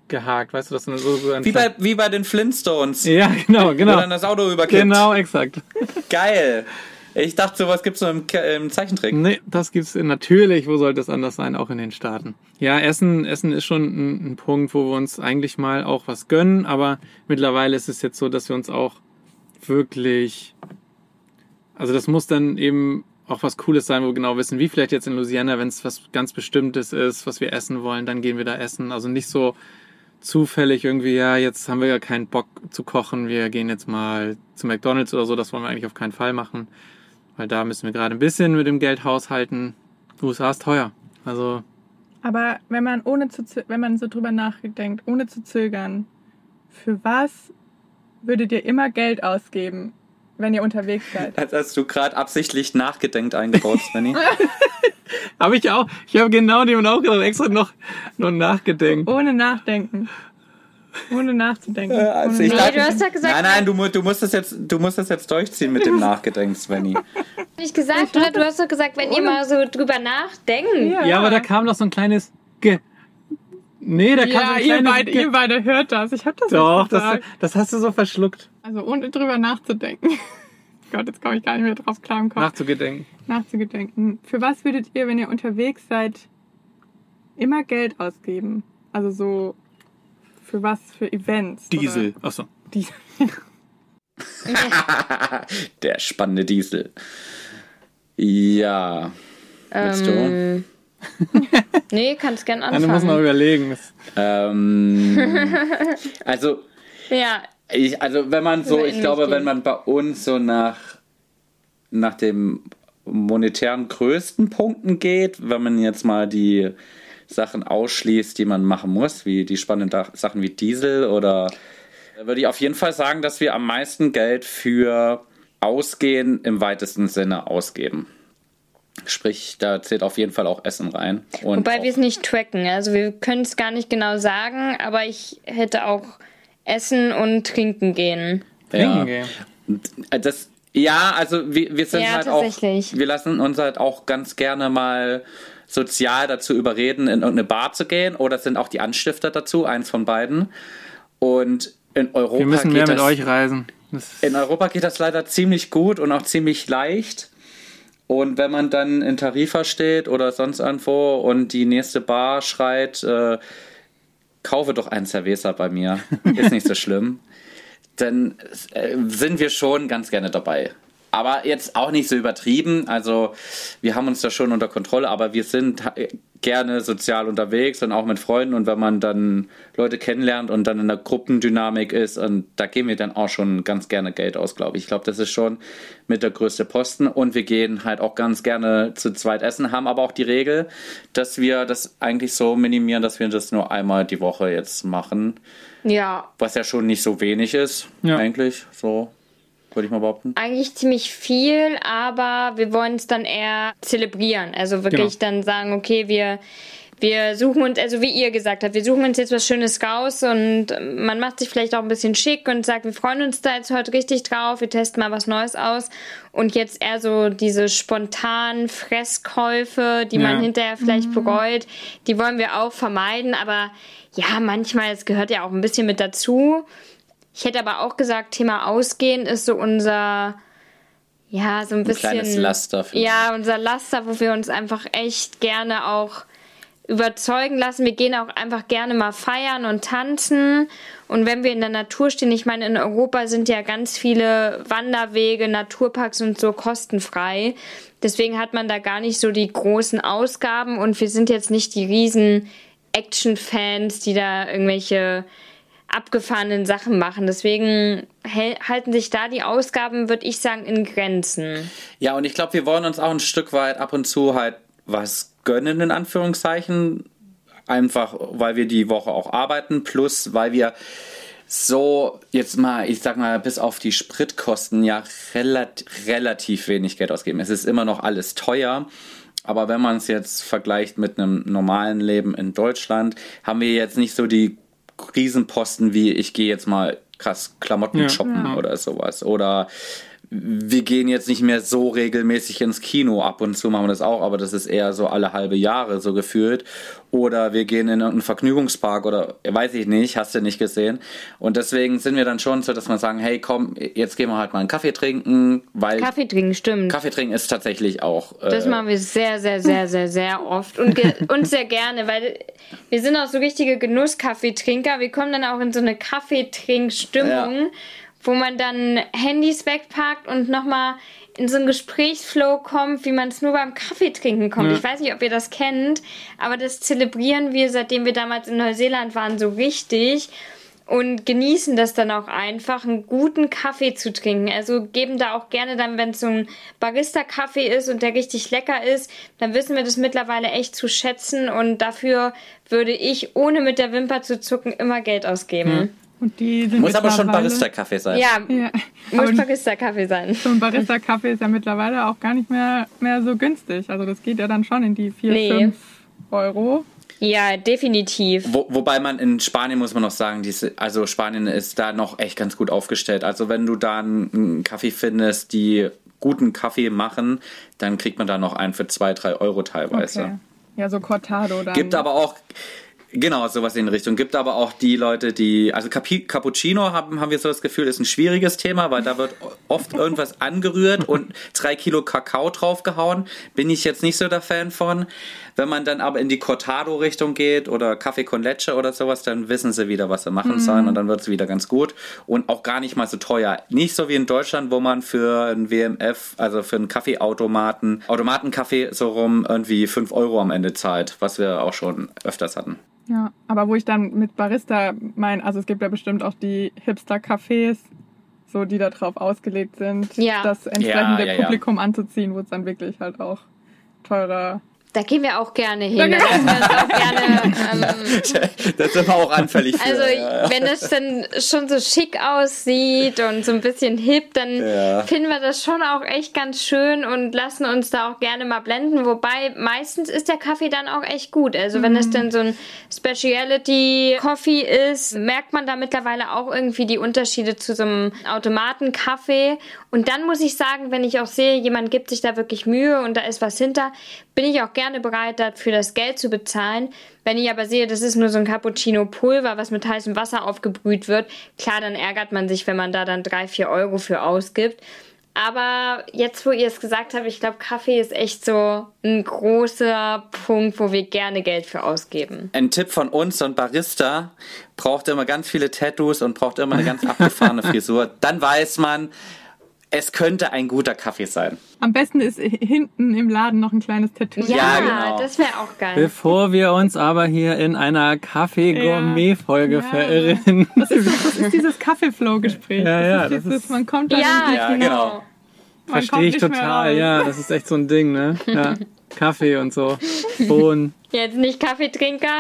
A: abgehakt, weißt du, das ist so, so ein
C: Wie bei, wie bei den Flintstones.
A: Ja, genau, genau.
C: Wo dann das Auto überkippt.
A: Genau, exakt.
C: Geil. Ich dachte, sowas gibt's nur im, Ke- im Zeichentrick.
A: Nee, das gibt's in, natürlich, wo sollte es anders sein, auch in den Staaten. Ja, Essen, Essen ist schon ein, ein Punkt, wo wir uns eigentlich mal auch was gönnen, aber mittlerweile ist es jetzt so, dass wir uns auch wirklich, also das muss dann eben auch was Cooles sein, wo wir genau wissen, wie vielleicht jetzt in Louisiana, wenn es was ganz Bestimmtes ist, was wir essen wollen, dann gehen wir da essen. Also nicht so zufällig irgendwie, ja, jetzt haben wir ja keinen Bock zu kochen, wir gehen jetzt mal zu McDonald's oder so, das wollen wir eigentlich auf keinen Fall machen. Weil da müssen wir gerade ein bisschen mit dem Geld haushalten. U S A ist teuer. Also.
D: Aber wenn man ohne zu zö- wenn man so drüber nachdenkt, ohne zu zögern, für was würdet ihr immer Geld ausgeben, wenn ihr unterwegs seid?
C: Als hast du gerade absichtlich nachgedenkt eingebaut, Svenny.
A: Habe ich auch. Ich habe genau dem auch gedacht, extra noch, noch nachgedenkt.
D: Ohne nachdenken. Ohne nachzudenken.
C: Äh, also
D: Ohne
C: ich
B: Nee,
C: dachte-
B: du hast doch gesagt,
C: Nein, nein, du, mu- du, musst das jetzt, du musst das jetzt durchziehen mit dem Nachgedenken, Svenny.
B: nicht gesagt, oder? Du hast doch gesagt, wenn ihr mal so drüber nachdenkt.
A: Ja, aber da kam doch so ein kleines Ge. Nee, da kam so
D: Ja,
A: ein
D: ihr
A: kleines
D: beide,
A: Ge.
D: ihr beide hört das. Ich hab das
A: Doch,
D: nicht
A: das,
D: gesagt.
A: das hast du so verschluckt.
D: Also ohne drüber nachzudenken. Gott, jetzt komme ich gar nicht mehr drauf klar im Kopf.
A: Nachzugedenken.
D: Nachzugedenken. Für was würdet ihr, wenn ihr unterwegs seid, immer Geld ausgeben? Also so für was? Für Events?
A: Diesel. Achso.
D: Oder Diesel.
C: Der spannende Diesel. Ja. Willst du?
B: Ähm, nee, kannst gern
A: Anne muss noch
B: anfangen.
A: überlegen. Das-
C: Ähm, also,
B: Ja,
C: ich, also wenn man so,
B: Über
C: ich
B: in
C: glaube,
B: mich
C: wenn
B: gehen.
C: man bei uns so nach, nach dem monetären größten Punkten geht, wenn man jetzt mal die Sachen ausschließt, die man machen muss, wie die spannenden Da- Sachen wie Diesel oder, würde ich auf jeden Fall sagen, dass wir am meisten Geld für Ausgehen im weitesten Sinne ausgeben. Sprich, da zählt auf jeden Fall auch Essen rein. Und
B: wobei
C: auch-
B: wir es nicht tracken. Also wir können es gar nicht genau sagen, aber ich hätte auch Essen und Trinken gehen.
A: Trinken
C: Ja.
A: gehen.
C: Das, ja, also wir, wir sind
B: Ja,
C: halt auch,
B: tatsächlich.
C: wir lassen uns halt auch ganz gerne mal sozial dazu überreden, in irgendeine Bar zu gehen, oder sind auch die Anstifter dazu, eins von beiden. Und in Europa
A: Wir müssen
C: geht
A: mehr mit
C: das,
A: euch reisen. Das
C: in Europa geht das leider ziemlich gut und auch ziemlich leicht. Und wenn man dann in Tarifa steht oder sonst irgendwo und die nächste Bar schreit, äh, kaufe doch ein Cerveza bei mir, ist nicht so schlimm, dann äh, sind wir schon ganz gerne dabei. Aber jetzt auch nicht so übertrieben, also wir haben uns da schon unter Kontrolle, aber wir sind äh, gerne sozial unterwegs und auch mit Freunden, und wenn man dann Leute kennenlernt und dann in der Gruppendynamik ist, und da geben wir dann auch schon ganz gerne Geld aus, glaube ich. Ich glaube, das ist schon mit der größte Posten, und wir gehen halt auch ganz gerne zu zweit essen, haben aber auch die Regel, dass wir das eigentlich so minimieren, dass wir das nur einmal die Woche jetzt machen,
B: Ja,
C: was ja schon nicht so wenig ist,
A: Ja.
C: eigentlich, so würde ich mal behaupten.
B: eigentlich ziemlich viel, aber wir wollen es dann eher zelebrieren. Also wirklich
A: Genau.
B: dann sagen, okay, wir, wir suchen uns, also wie ihr gesagt habt, wir suchen uns jetzt was Schönes raus, und man macht sich vielleicht auch ein bisschen schick und sagt, wir freuen uns da jetzt heute richtig drauf, wir testen mal was Neues aus, und jetzt eher so diese spontanen Fresskäufe, die man
A: Ja.
B: hinterher vielleicht bereut, die wollen wir auch vermeiden, aber ja, manchmal, es gehört ja auch ein bisschen mit dazu. Ich hätte aber auch gesagt, Thema Ausgehen ist so unser, ja, so ein, bisschen.
C: kleines Laster für
B: Ja, unser Laster, wo wir uns einfach echt gerne auch überzeugen lassen. Wir gehen auch einfach gerne mal feiern und tanzen. Und wenn wir in der Natur stehen, ich meine, in Europa sind ja ganz viele Wanderwege, Naturparks und so kostenfrei. Deswegen hat man da gar nicht so die großen Ausgaben, und wir sind jetzt nicht die riesen Action-Fans, die da irgendwelche abgefahrenen Sachen machen. Deswegen hel- halten sich da die Ausgaben, würde ich sagen, in Grenzen.
C: Ja, und ich glaube, wir wollen uns auch ein Stück weit ab und zu halt was gönnen, in Anführungszeichen. Einfach, weil wir die Woche auch arbeiten, plus weil wir so, jetzt mal, ich sag mal, bis auf die Spritkosten ja relat- relativ wenig Geld ausgeben. Es ist immer noch alles teuer. Aber wenn man es jetzt vergleicht mit einem normalen Leben in Deutschland, haben wir jetzt nicht so die Riesenposten wie, ich gehe jetzt mal krass Klamotten
A: Ja.
C: shoppen
A: Ja.
C: oder sowas. Oder wir gehen jetzt nicht mehr so regelmäßig ins Kino, ab und zu machen wir das auch, aber das ist eher so alle halbe Jahre so gefühlt. Oder wir gehen in einen Vergnügungspark oder weiß ich nicht, hast du nicht gesehen. Und deswegen sind wir dann schon so, dass wir sagen, hey komm, jetzt gehen wir halt mal einen Kaffee trinken, weil...
B: Kaffee trinken, stimmt.
C: Kaffee trinken ist tatsächlich auch... Äh,
B: das machen wir sehr, sehr, sehr, sehr, sehr oft und, ge- und sehr gerne, weil wir sind auch so richtige Genuss-Kaffeetrinker. Wir kommen dann auch in so eine Kaffeetrinkstimmung, ja. wo man dann Handys wegpackt und nochmal in so einen Gesprächsflow kommt, wie man es nur beim Kaffeetrinken kommt. Ja. Ich weiß nicht, ob ihr das kennt, aber das zelebrieren wir, seitdem wir damals in Neuseeland waren, so richtig und genießen das dann auch einfach, einen guten Kaffee zu trinken. Also geben da auch gerne dann, wenn es so ein Barista-Kaffee ist und der richtig lecker ist, dann wissen wir das mittlerweile echt zu schätzen und dafür würde ich, ohne mit der Wimper zu zucken, immer Geld ausgeben.
C: Ja.
D: Und die sind
C: muss aber schon Barista-Kaffee sein.
B: Ja, ja. muss Barista-Kaffee sein.
D: So ein Barista-Kaffee ist ja mittlerweile auch gar nicht mehr, mehr so günstig. Also das geht ja dann schon in die vier,
B: nee.
D: fünf Euro.
B: Ja, definitiv.
C: Wo, wobei man in Spanien, muss man noch sagen, diese, also Spanien ist da noch echt ganz gut aufgestellt. Also wenn du da einen Kaffee findest, die guten Kaffee machen, dann kriegt man da noch einen für zwei, drei Euro teilweise.
D: Okay. Ja, so Cortado dann.
C: Gibt aber auch... Genau, sowas in die Richtung. Gibt aber auch die Leute, die, also Capi- Cappuccino haben, haben wir so das Gefühl, ist ein schwieriges Thema, weil da wird oft irgendwas angerührt und drei Kilo Kakao draufgehauen. Bin ich jetzt nicht so der Fan von. Wenn man dann aber in die Cortado-Richtung geht oder Kaffee con Leche oder sowas, dann wissen sie wieder, was sie machen mhm. sollen und dann wird es wieder ganz gut und auch gar nicht mal so teuer. Nicht so wie in Deutschland, wo man für einen W M F, also für einen Kaffeeautomaten, Automatenkaffee so rum irgendwie fünf Euro am Ende zahlt, was wir auch schon öfters hatten.
D: Ja, aber wo ich dann mit Barista meine, also es gibt ja bestimmt auch die Hipster-Cafés, so die da drauf ausgelegt sind,
B: ja.
D: das entsprechende
C: ja, ja,
D: Publikum
C: ja.
D: anzuziehen, wo es dann wirklich halt auch teurer...
B: Da gehen wir auch gerne hin. Da lassen wir uns auch gerne, ähm,
C: das sind wir auch anfällig für.
B: Also
C: ja.
B: wenn das dann schon so schick aussieht und so ein bisschen hip, dann ja. finden wir das schon auch echt ganz schön und lassen uns da auch gerne mal blenden. Wobei meistens ist der Kaffee dann auch echt gut. Also mhm. wenn es dann so ein Speciality Coffee ist, merkt man da mittlerweile auch irgendwie die Unterschiede zu so einem Automatenkaffee. Und dann muss ich sagen, wenn ich auch sehe, jemand gibt sich da wirklich Mühe und da ist was hinter, bin ich auch gerne bereit, dafür das Geld zu bezahlen. Wenn ich aber sehe, das ist nur so ein Cappuccino-Pulver, was mit heißem Wasser aufgebrüht wird, klar, dann ärgert man sich, wenn man da dann drei, vier Euro für ausgibt. Aber jetzt, wo ihr es gesagt habt, ich glaube, Kaffee ist echt so ein großer Punkt, wo wir gerne Geld für ausgeben.
C: Ein Tipp von uns, so ein Barista braucht immer ganz viele Tattoos und braucht immer eine ganz abgefahrene Frisur. Dann weiß man, es könnte ein guter Kaffee sein.
D: Am besten ist hinten im Laden noch ein kleines Tattoo.
B: Ja,
C: ja genau.
B: Das wäre auch geil.
A: Bevor wir uns aber hier in einer Kaffee-Gourmet-Folge
D: ja.
A: verirren.
D: Das ist, das ist dieses Kaffee-Flow-Gespräch.
A: Ja, ja,
D: das ist
A: das
D: dieses,
A: ist
D: man kommt da
B: ja,
D: nicht
C: ja,
D: genau.
C: genau.
A: Verstehe ich total, ja. Das ist echt so ein Ding, ne? Ja. Kaffee und so. Bohnen.
B: Jetzt nicht Kaffeetrinker.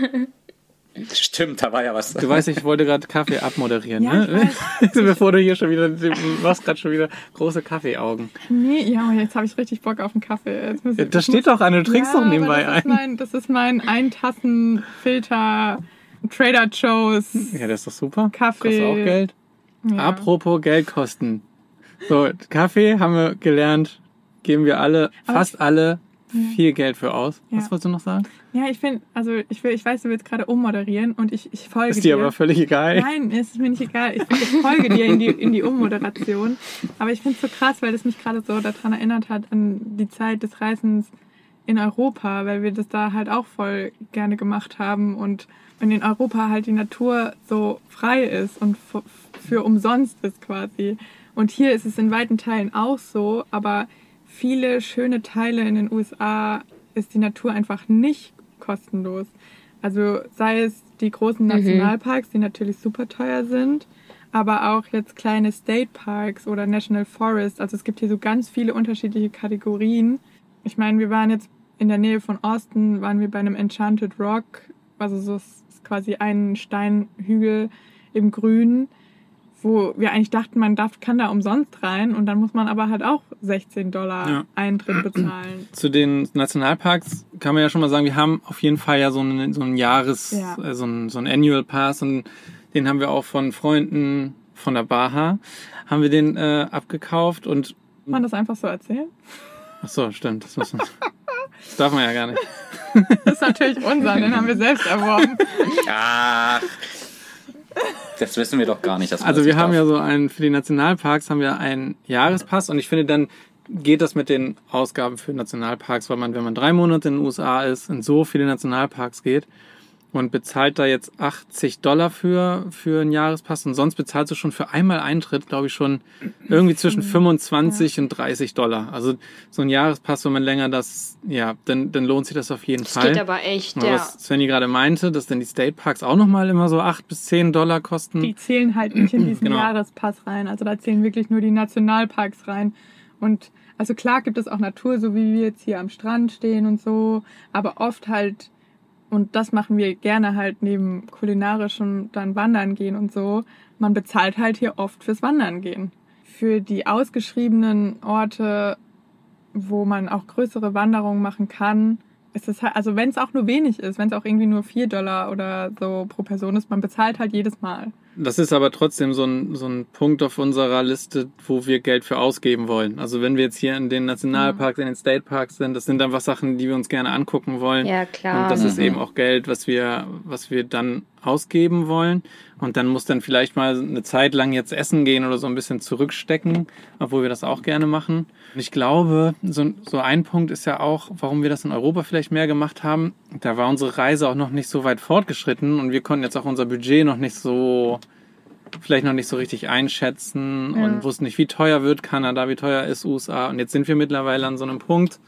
C: Stimmt, da war ja was.
A: Du weißt, ich wollte gerade Kaffee abmoderieren,
D: ja,
A: ne? Bevor du hier schon wieder, du machst gerade schon wieder große Kaffeeaugen.
D: Nee, ja, jetzt habe ich richtig Bock auf einen Kaffee. Jetzt muss ich,
A: ja, das steht doch an, du trinkst ja, doch nebenbei
D: das
A: ein.
D: Mein, das ist mein Eintassenfilter Trader Joe's.
A: Ja, das ist doch super.
D: Kaffee.
A: Kostet auch Geld.
D: Ja.
A: Apropos Geldkosten. So, Kaffee haben wir gelernt, geben wir alle,
D: Aber
A: fast alle, viel Geld für aus.
D: Ja.
A: Was wolltest du noch sagen?
D: Ja, ich finde, also ich will, ich weiß, du willst gerade ummoderieren und ich, ich folge dir.
A: Ist dir aber völlig egal.
D: Nein, es ist mir nicht egal. Ich, ich folge dir in die, in die Ummoderation. Aber ich finde es so krass, weil es mich gerade so daran erinnert hat, an die Zeit des Reisens in Europa, weil wir das da halt auch voll gerne gemacht haben und in Europa halt die Natur so frei ist und für, für umsonst ist quasi. Und hier ist es in weiten Teilen auch so, aber viele schöne Teile in den U S A ist die Natur einfach nicht kostenlos. Also sei es die großen Nationalparks, die natürlich super teuer sind, aber auch jetzt kleine State Parks oder National Forest. Also es gibt hier so ganz viele unterschiedliche Kategorien. Ich meine, wir waren jetzt in der Nähe von Austin, waren wir bei einem Enchanted Rock, also so ist quasi ein Steinhügel im Grün, wo wir eigentlich dachten, man darf, kann da umsonst rein und dann muss man aber halt auch sechzehn Dollar
A: ja.
D: Eintritt bezahlen.
A: Zu den Nationalparks kann man ja schon mal sagen, wir haben auf jeden Fall ja so einen, so einen Jahres,
D: ja.
A: äh, so einen, so einen Annual Pass und den haben wir auch von Freunden von der Baha, haben wir den äh, abgekauft und...
D: Kann man das einfach so erzählen?
A: Ach so, stimmt. Das, muss man, das darf man ja gar nicht.
D: Das ist natürlich unser, den haben wir selbst erworben.
C: Ach, das wissen wir doch gar nicht. Dass
A: also wir haben darf. ja so einen, für die Nationalparks haben wir einen Jahrespass und ich finde, dann geht das mit den Ausgaben für Nationalparks, weil man, wenn man drei Monate in den U S A ist, in so viele Nationalparks geht und bezahlt da jetzt achtzig Dollar für, für einen Jahrespass und sonst bezahlst du schon für einmal Eintritt, glaube ich, schon irgendwie zwischen fünfundzwanzig ja. und dreißig Dollar. Also so ein Jahrespass, wenn man länger das, ja, dann, dann lohnt sich das auf jeden
B: das
A: Fall.
B: Das geht aber echt,
A: aber
B: ja.
A: Was Svenny gerade meinte, dass dann die State Parks auch nochmal immer so acht bis zehn Dollar kosten.
D: Die zählen halt nicht in diesen
A: genau.
D: Jahrespass rein. Also da zählen wirklich nur die Nationalparks rein. Und also klar gibt es auch Natur, so wie wir jetzt hier am Strand stehen und so, aber oft halt, und das machen wir gerne halt neben kulinarischem dann wandern gehen und so, man bezahlt halt hier oft fürs Wandern gehen. Für die ausgeschriebenen Orte, wo man auch größere Wanderungen machen kann, ist es halt, also wenn es auch nur wenig ist, wenn es auch irgendwie nur vier Dollar oder so pro Person ist, man bezahlt halt jedes Mal.
A: Das ist aber trotzdem so ein, so ein Punkt auf unserer Liste, wo wir Geld für ausgeben wollen. Also wenn wir jetzt hier in den Nationalparks, in den State Parks sind, das sind einfach Sachen, die wir uns gerne angucken wollen.
B: Ja, klar.
A: Und das
B: mhm.
A: ist eben auch Geld, was wir, was wir dann ausgeben wollen. Und dann muss dann vielleicht mal eine Zeit lang jetzt essen gehen oder so ein bisschen zurückstecken, obwohl wir das auch gerne machen. Und ich glaube, so, so ein Punkt ist ja auch, warum wir das in Europa vielleicht mehr gemacht haben. Da war unsere Reise auch noch nicht so weit fortgeschritten und wir konnten jetzt auch unser Budget noch nicht so, vielleicht noch nicht so richtig einschätzen
D: ja.
A: und wussten nicht, wie teuer wird Kanada, wie teuer ist U S A. Und jetzt sind wir mittlerweile an so einem Punkt,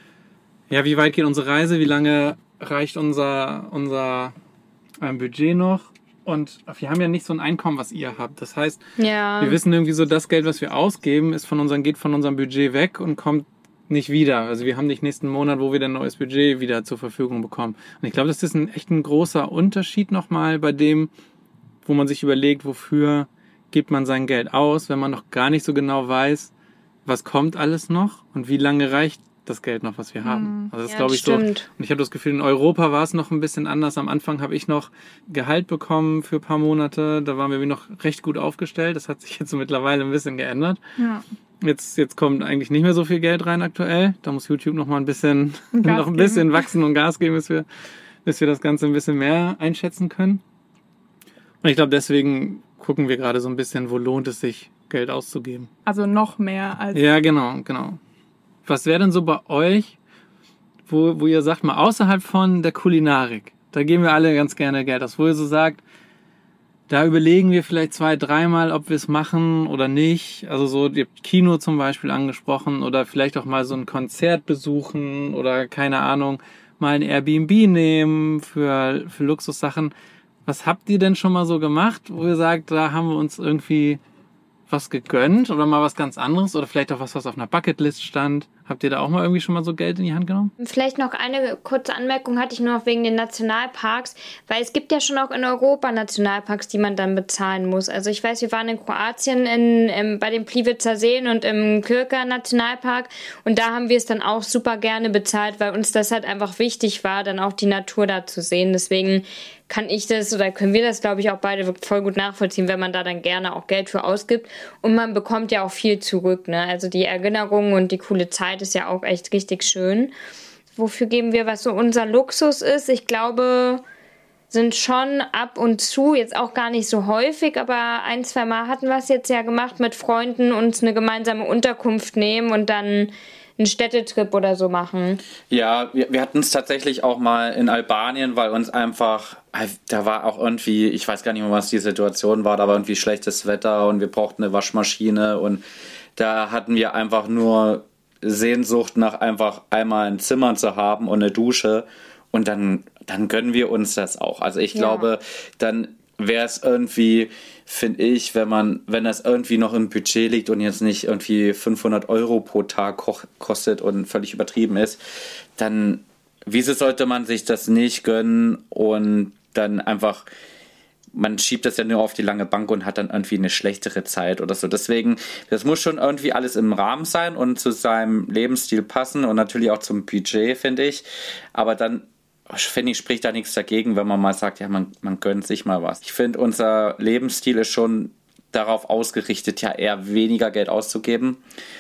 A: ja, wie weit geht unsere Reise, wie lange reicht unser, unser ähm, Budget noch? Und wir haben ja nicht so ein Einkommen, was ihr habt. Das heißt,
B: ja.
A: wir wissen irgendwie so, das Geld, was wir ausgeben, ist von unserem, geht von unserem Budget weg und kommt nicht wieder. Also wir haben nicht nächsten Monat, wo wir dann neues Budget wieder zur Verfügung bekommen. Und ich glaube, das ist ein echt ein großer Unterschied nochmal bei dem, wo man sich überlegt, wofür gibt man sein Geld aus, wenn man noch gar nicht so genau weiß, was kommt alles noch und wie lange reicht das Geld noch, was wir haben. Also das
B: ja,
A: glaube ich
B: stimmt.
A: so. Und ich habe das Gefühl, in Europa war es noch ein bisschen anders. Am Anfang habe ich noch Gehalt bekommen für ein paar Monate. Da waren wir noch recht gut aufgestellt. Das hat sich jetzt so mittlerweile ein bisschen geändert.
D: Ja.
A: Jetzt, jetzt kommt eigentlich nicht mehr so viel Geld rein aktuell. Da muss YouTube noch mal ein bisschen, noch ein bisschen
D: geben.
A: wachsen und Gas geben, bis wir, bis wir das Ganze ein bisschen mehr einschätzen können. Und ich glaube, deswegen gucken wir gerade so ein bisschen, wo lohnt es sich, Geld auszugeben.
D: Also noch mehr als...
A: Ja, genau, genau. Was wäre denn so bei euch, wo, wo ihr sagt, mal außerhalb von der Kulinarik, da geben wir alle ganz gerne Geld aus, wo ihr so sagt, da überlegen wir vielleicht zwei, dreimal, ob wir es machen oder nicht. Also so, ihr habt Kino zum Beispiel angesprochen oder vielleicht auch mal so ein Konzert besuchen oder keine Ahnung, mal ein Airbnb nehmen für, für Luxussachen. Was habt ihr denn schon mal so gemacht, wo ihr sagt, da haben wir uns irgendwie was gegönnt oder mal was ganz anderes oder vielleicht auch was, was auf einer Bucketlist stand? Habt ihr da auch mal irgendwie schon mal so Geld in die Hand genommen?
B: Vielleicht noch eine kurze Anmerkung hatte ich nur noch wegen den Nationalparks, weil es gibt ja schon auch in Europa Nationalparks, die man dann bezahlen muss. Also ich weiß, wir waren in Kroatien in, in, bei den Plitvicer Seen und im Krka Nationalpark und da haben wir es dann auch super gerne bezahlt, weil uns das halt einfach wichtig war, dann auch die Natur da zu sehen. Deswegen kann ich das oder können wir das, glaube ich, auch beide voll gut nachvollziehen, wenn man da dann gerne auch Geld für ausgibt. Und man bekommt ja auch viel zurück, ne? Also die Erinnerungen und die coole Zeit ist ja auch echt richtig schön. Wofür geben wir, was so unser Luxus ist? Ich glaube, sind schon ab und zu, jetzt auch gar nicht so häufig, aber ein, zwei Mal hatten wir es jetzt ja gemacht mit Freunden, uns eine gemeinsame Unterkunft nehmen und dann einen Städtetrip oder so machen.
C: Ja, wir, wir hatten es tatsächlich auch mal in Albanien, weil uns einfach, da war auch irgendwie, ich weiß gar nicht mehr, was die Situation war, da war irgendwie schlechtes Wetter und wir brauchten eine Waschmaschine und da hatten wir einfach nur Sehnsucht nach einfach einmal ein Zimmer zu haben und eine Dusche und dann, dann gönnen wir uns das auch. Also ich
B: ja.
C: glaube, dann wäre es irgendwie, finde ich, wenn man, wenn das irgendwie noch im Budget liegt und jetzt nicht irgendwie fünfhundert Euro pro Tag ko- kostet und völlig übertrieben ist, dann, wieso sollte man sich das nicht gönnen und dann einfach, man schiebt das ja nur auf die lange Bank und hat dann irgendwie eine schlechtere Zeit oder so. Deswegen, das muss schon irgendwie alles im Rahmen sein und zu seinem Lebensstil passen und natürlich auch zum Budget, finde ich. Aber dann, finde ich, spricht da nichts dagegen, wenn man mal sagt, ja, man, man gönnt sich mal was. Ich finde, unser Lebensstil ist schon darauf ausgerichtet, ja eher weniger Geld auszugeben.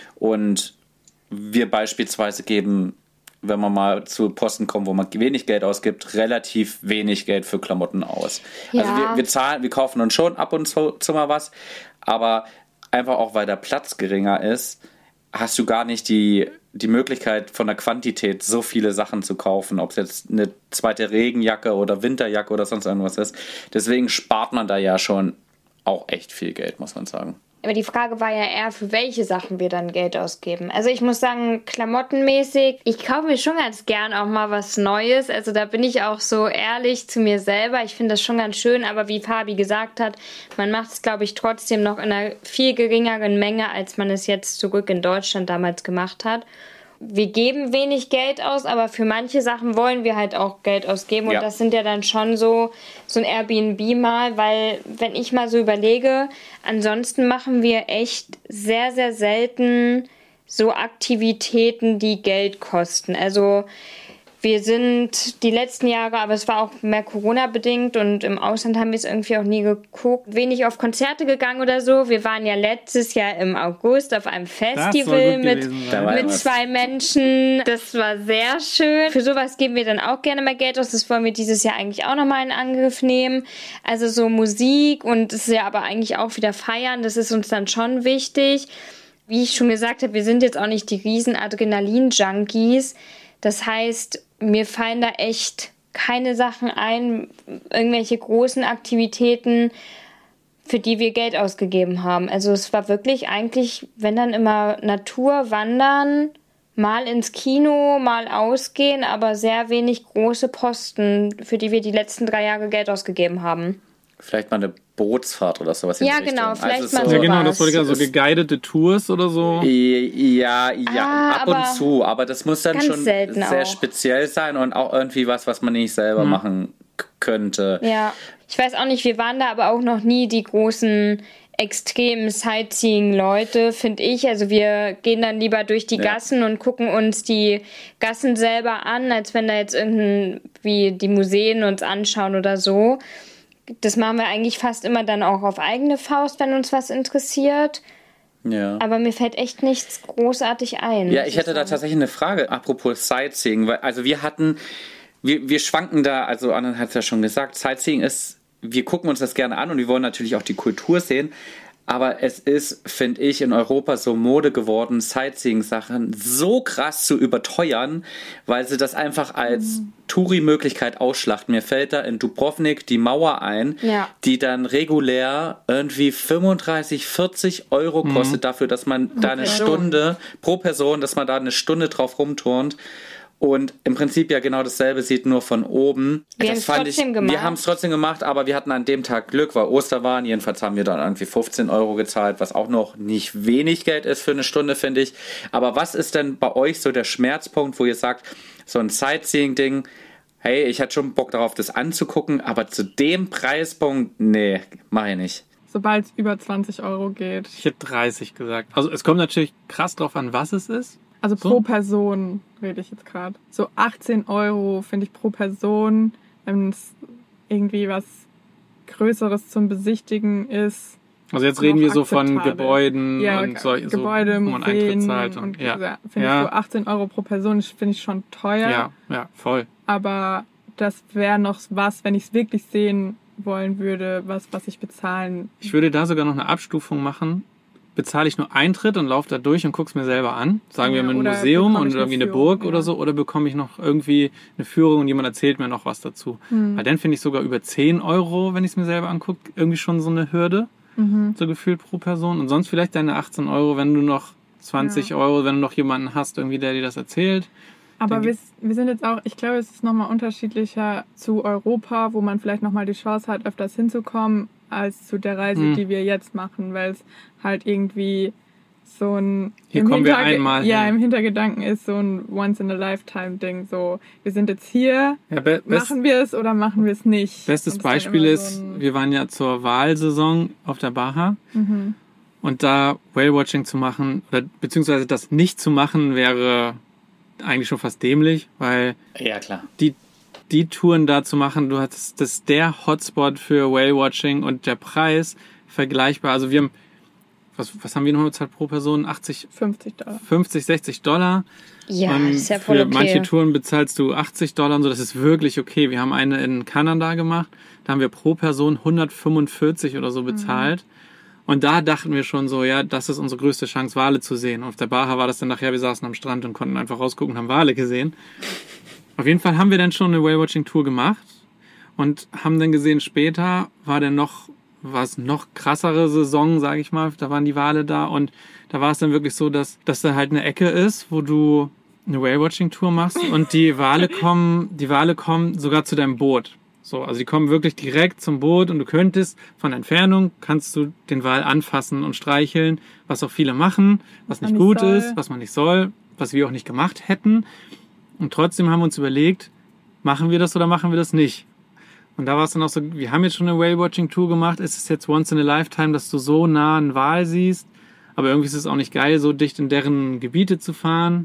C: Und wir beispielsweise geben, wenn man mal zu Posten kommt, wo man wenig Geld ausgibt, relativ wenig Geld für Klamotten aus.
B: Ja.
C: Also wir, wir zahlen, wir kaufen uns schon ab und zu, zu mal was, aber einfach auch, weil der Platz geringer ist, hast du gar nicht die, die Möglichkeit von der Quantität so viele Sachen zu kaufen, ob es jetzt eine zweite Regenjacke oder Winterjacke oder sonst irgendwas ist. Deswegen spart man da ja schon auch echt viel Geld, muss man sagen.
B: Aber die Frage war ja eher, für welche Sachen wir dann Geld ausgeben. Also ich muss sagen, klamottenmäßig, ich kaufe mir schon ganz gern auch mal was Neues. Also da bin ich auch so ehrlich zu mir selber. Ich finde das schon ganz schön, aber wie Fabi gesagt hat, man macht es, glaube ich, trotzdem noch in einer viel geringeren Menge, als man es jetzt zurück in Deutschland damals gemacht hat. Wir geben wenig Geld aus, aber für manche Sachen wollen wir halt auch Geld ausgeben. Und
C: ja.
B: das sind ja dann schon so, so ein Airbnb mal, weil wenn ich mal so überlege, ansonsten machen wir echt sehr, sehr selten so Aktivitäten, die Geld kosten. Also wir sind die letzten Jahre, aber es war auch mehr Corona-bedingt und im Ausland haben wir es irgendwie auch nie geguckt, wenig auf Konzerte gegangen oder so. Wir waren ja letztes Jahr im August auf einem Festival mit, mit zwei Menschen. Das war sehr schön. Für sowas geben wir dann auch gerne mal Geld aus. Das wollen wir dieses Jahr eigentlich auch nochmal in Angriff nehmen. Also so Musik und es ist ja aber eigentlich auch wieder feiern. Das ist uns dann schon wichtig. Wie ich schon gesagt habe, wir sind jetzt auch nicht die riesen Adrenalin-Junkies. Das heißt, mir fallen da echt keine Sachen ein, irgendwelche großen Aktivitäten, für die wir Geld ausgegeben haben. Also es war wirklich eigentlich, wenn dann immer Natur, Wandern, mal ins Kino, mal ausgehen, aber sehr wenig große Posten, für die wir die letzten drei Jahre Geld ausgegeben haben.
C: Vielleicht mal eine Bootsfahrt oder sowas.
B: Ja, genau, vielleicht
C: also
B: mal
C: so,
B: so.
A: Ja, genau, das wurde ja so geguidete Tours oder so.
C: Ja, ja,
B: Ah,
C: ab und zu, aber das muss dann
B: ganz
C: schon
B: selten
C: sehr
B: auch.
C: speziell sein und auch irgendwie was, was man nicht selber
A: Mhm.
C: machen k- könnte.
B: Ja, ich weiß auch nicht, wir waren da aber auch noch nie die großen extremen Sightseeing-Leute, finde ich. Also wir gehen dann lieber durch die
C: Ja.
B: Gassen und gucken uns die Gassen selber an, als wenn da jetzt irgendwie die Museen uns anschauen oder so. Das machen wir eigentlich fast immer dann auch auf eigene Faust, wenn uns was interessiert.
C: Ja.
B: Aber mir fällt echt nichts großartig ein.
C: Ja,
B: muss
C: ich hätte da
B: sagen.
C: tatsächlich eine Frage, apropos Sightseeing, weil, also wir hatten, wir, wir schwanken da, also Anna hat es ja schon gesagt, Sightseeing ist, wir gucken uns das gerne an und wir wollen natürlich auch die Kultur sehen, aber es ist, finde ich, in Europa so Mode geworden, Sightseeing-Sachen so krass zu überteuern, weil sie das einfach als
B: Mhm.
C: Touri-Möglichkeit ausschlachten. Mir fällt da in Dubrovnik die Mauer ein,
B: Ja.
C: die dann regulär irgendwie fünfunddreißig, vierzig Euro kostet dafür, dass man da eine
B: Person.
C: Stunde pro Person, dass man da eine Stunde drauf rumturnt und im Prinzip ja genau dasselbe sieht, nur von oben.
B: Wir
C: Das
B: haben's
C: fand ich,
B: trotzdem gemacht.
C: wir haben es trotzdem gemacht, aber wir hatten an dem Tag Glück, weil Oster waren. Jedenfalls haben wir dann irgendwie fünfzehn Euro gezahlt, was auch noch nicht wenig Geld ist für eine Stunde, finde ich. Aber was ist denn bei euch so der Schmerzpunkt, wo ihr sagt, so ein Sightseeing-Ding, hey, ich hatte schon Bock darauf, das anzugucken, aber zu dem Preispunkt, nee, mach ich nicht.
D: Sobald es über zwanzig Euro geht.
A: Ich hätte dreißig gesagt. Also es kommt natürlich krass drauf an, was es ist.
D: Also
A: So?
D: pro Person rede ich jetzt gerade. So achtzehn Euro finde ich pro Person, wenn es irgendwie was Größeres zum Besichtigen ist.
A: Also jetzt
D: Noch
A: reden wir so von
D: akzeptabel.
A: Gebäuden
D: Ja,
A: und so,
D: Gebäude,
A: so, wo man
D: Museen
A: Eintritt zahlt.
D: und
A: Und, ja,
D: ja, finde
A: ja,
D: ich so achtzehn Euro pro Person finde ich schon teuer.
A: ja, ja, voll.
D: Aber das wäre noch was, wenn ich es wirklich sehen wollen würde, was, was ich bezahlen.
A: Ich würde da sogar noch eine Abstufung machen. Bezahle ich nur Eintritt und laufe da durch und gucke es mir selber an. Sagen wir
D: Ja,
A: mit einem
D: oder
A: Museum
D: bekomme
A: und
D: ich eine
A: irgendwie eine
D: Führung,
A: Burg
D: ja.
A: oder so. Oder bekomme ich noch irgendwie eine Führung und jemand erzählt mir noch was dazu.
D: Hm.
A: Weil dann finde ich sogar über zehn Euro, wenn ich es mir selber angucke, irgendwie schon so eine Hürde.
D: Mhm.
A: So gefühlt pro Person. Und sonst vielleicht deine achtzehn Euro, wenn du noch zwanzig
D: Ja.
A: Euro, wenn du noch jemanden hast, irgendwie der dir das erzählt.
D: Aber
A: Dann
D: wir, wir sind jetzt auch, ich glaube, es ist nochmal unterschiedlicher zu Europa, wo man vielleicht nochmal die Chance hat, öfters hinzukommen, als zu der Reise,
A: Hm.
D: die wir jetzt machen, weil es halt irgendwie so ein...
A: Hier
D: im
A: kommen wir
D: Hinterge-
A: einmal
D: Ja,
A: hin.
D: im Hintergedanken ist so ein Once-in-a-Lifetime-Ding, so wir sind jetzt hier,
A: Ja, be best,
D: machen wir es oder machen wir es nicht?
A: bestes
D: Und es dann
A: Beispiel
D: immer
A: ist,
D: so ein-
A: wir waren ja zur Wahlsaison auf der Baha.
D: Mhm.
A: Und da Whale-Watching zu machen, oder beziehungsweise das nicht zu machen, wäre eigentlich schon fast dämlich, weil
C: Ja, klar.
A: die, die Touren da zu machen, du hattest, das ist der Hotspot für Whale-Watching und der Preis vergleichbar. Also wir haben, was, was haben wir nochmal bezahlt pro Person? achtzig,
D: fünfzig Dollar.
A: fünfzig, sechzig Dollar.
B: Ja,
A: Und
B: das ist ja voll
A: für
B: okay.
A: manche Touren bezahlst du achtzig Dollar und so, das ist wirklich okay. Wir haben eine in Kanada gemacht, da haben wir pro Person hundertfünfundvierzig oder so bezahlt. Mhm. Und da dachten wir schon so, ja, das ist unsere größte Chance, Wale zu sehen. Und auf der Baja war das dann nachher, wir saßen am Strand und konnten einfach rausgucken und haben Wale gesehen. Auf jeden Fall haben wir dann schon eine Whale-Watching-Tour gemacht und haben dann gesehen, später war dann noch, war es noch krassere Saison, sage ich mal, da waren die Wale da und da war es dann wirklich so, dass, dass da halt eine Ecke ist, wo du eine Whale-Watching-Tour machst und die Wale kommen, die Wale kommen sogar zu deinem Boot. So, also die kommen wirklich direkt zum Boot und du könntest von Entfernung, kannst du den Wal anfassen und streicheln, was auch viele machen, was nicht gut ist, was man nicht soll, was wir auch nicht gemacht hätten. Und trotzdem haben wir uns überlegt, machen wir das oder machen wir das nicht? Und da war es dann auch so, wir haben jetzt schon eine Whale-Watching-Tour gemacht, ist es jetzt once in a lifetime, dass du so nah einen Wal siehst, aber irgendwie ist es auch nicht geil, so dicht in deren Gebiete zu fahren.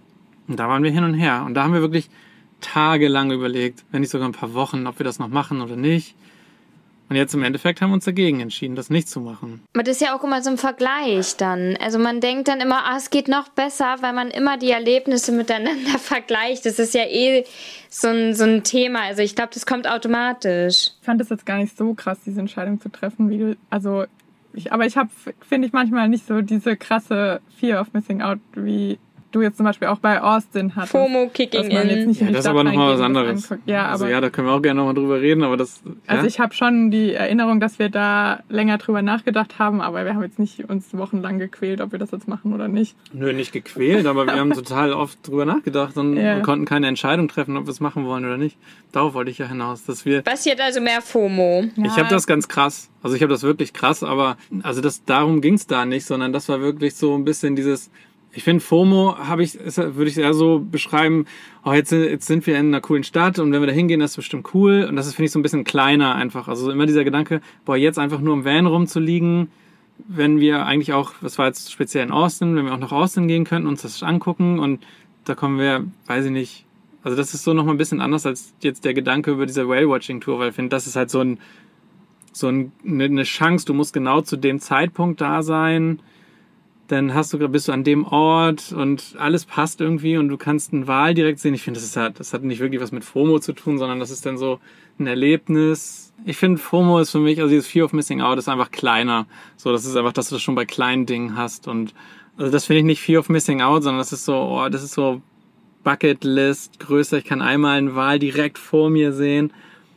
A: Und da waren wir hin und her. Und da haben wir wirklich tagelang überlegt, wenn nicht sogar ein paar Wochen, ob wir das noch machen oder nicht. Und jetzt im Endeffekt haben wir uns dagegen entschieden, das nicht zu machen.
B: Aber das ist ja auch immer so ein Vergleich dann. Also man denkt dann immer, ah, es geht noch besser, weil man immer die Erlebnisse miteinander vergleicht. Das ist ja eh so ein, so ein Thema. Also ich glaube, das kommt automatisch.
D: Ich fand es jetzt gar nicht so krass, diese Entscheidung zu treffen, wie du, also ich, aber ich habe, finde ich, manchmal nicht so diese krasse Fear of Missing Out, wie du jetzt zum Beispiel auch bei Austin hattest.
B: FOMO kicking in.
A: Ja, das ist aber nochmal was anderes.
D: Ja,
A: also
D: aber
A: ja, da können wir auch gerne nochmal drüber reden, aber das... Ja?
D: Also ich habe schon die Erinnerung, dass wir da länger drüber nachgedacht haben, aber wir haben jetzt nicht uns wochenlang gequält, ob wir das jetzt machen oder nicht.
A: Nö, nicht gequält, aber wir haben total oft drüber nachgedacht und ja. wir konnten keine Entscheidung treffen, ob wir es machen wollen oder nicht. Darauf wollte ich ja hinaus, dass wir...
B: Passiert also mehr FOMO.
A: Ja. Ich habe das ganz krass, also ich habe das wirklich krass, aber also das darum ging es da nicht, sondern das war wirklich so ein bisschen dieses... Ich finde, FOMO habe ich, würde ich eher so beschreiben, oh, jetzt, jetzt sind wir in einer coolen Stadt und wenn wir da hingehen, das ist bestimmt cool. Und das ist, finde ich, so ein bisschen kleiner einfach. Also immer dieser Gedanke, boah, jetzt einfach nur im Van rumzuliegen, wenn wir eigentlich auch, das war jetzt speziell in Austin, wenn wir auch nach Austin gehen könnten, uns das angucken und da kommen wir, weiß ich nicht, also das ist so nochmal ein bisschen anders als jetzt der Gedanke über diese Whale-Watching-Tour, weil ich finde, das ist halt so ein, so ein, eine Chance, du musst genau zu dem Zeitpunkt da sein, dann hast du, bist du an dem Ort und alles passt irgendwie und du kannst einen Wal direkt sehen. Ich finde, das, halt, das hat nicht wirklich was mit FOMO zu tun, sondern das ist dann so ein Erlebnis. Ich finde, FOMO ist für mich, also dieses Fear of Missing Out ist einfach kleiner. So, das ist einfach, dass du das schon bei kleinen Dingen hast und also das finde ich nicht Fear of Missing Out, sondern das ist so, oh, das ist so Bucketlist größer. Ich kann einmal einen Wal direkt vor mir sehen.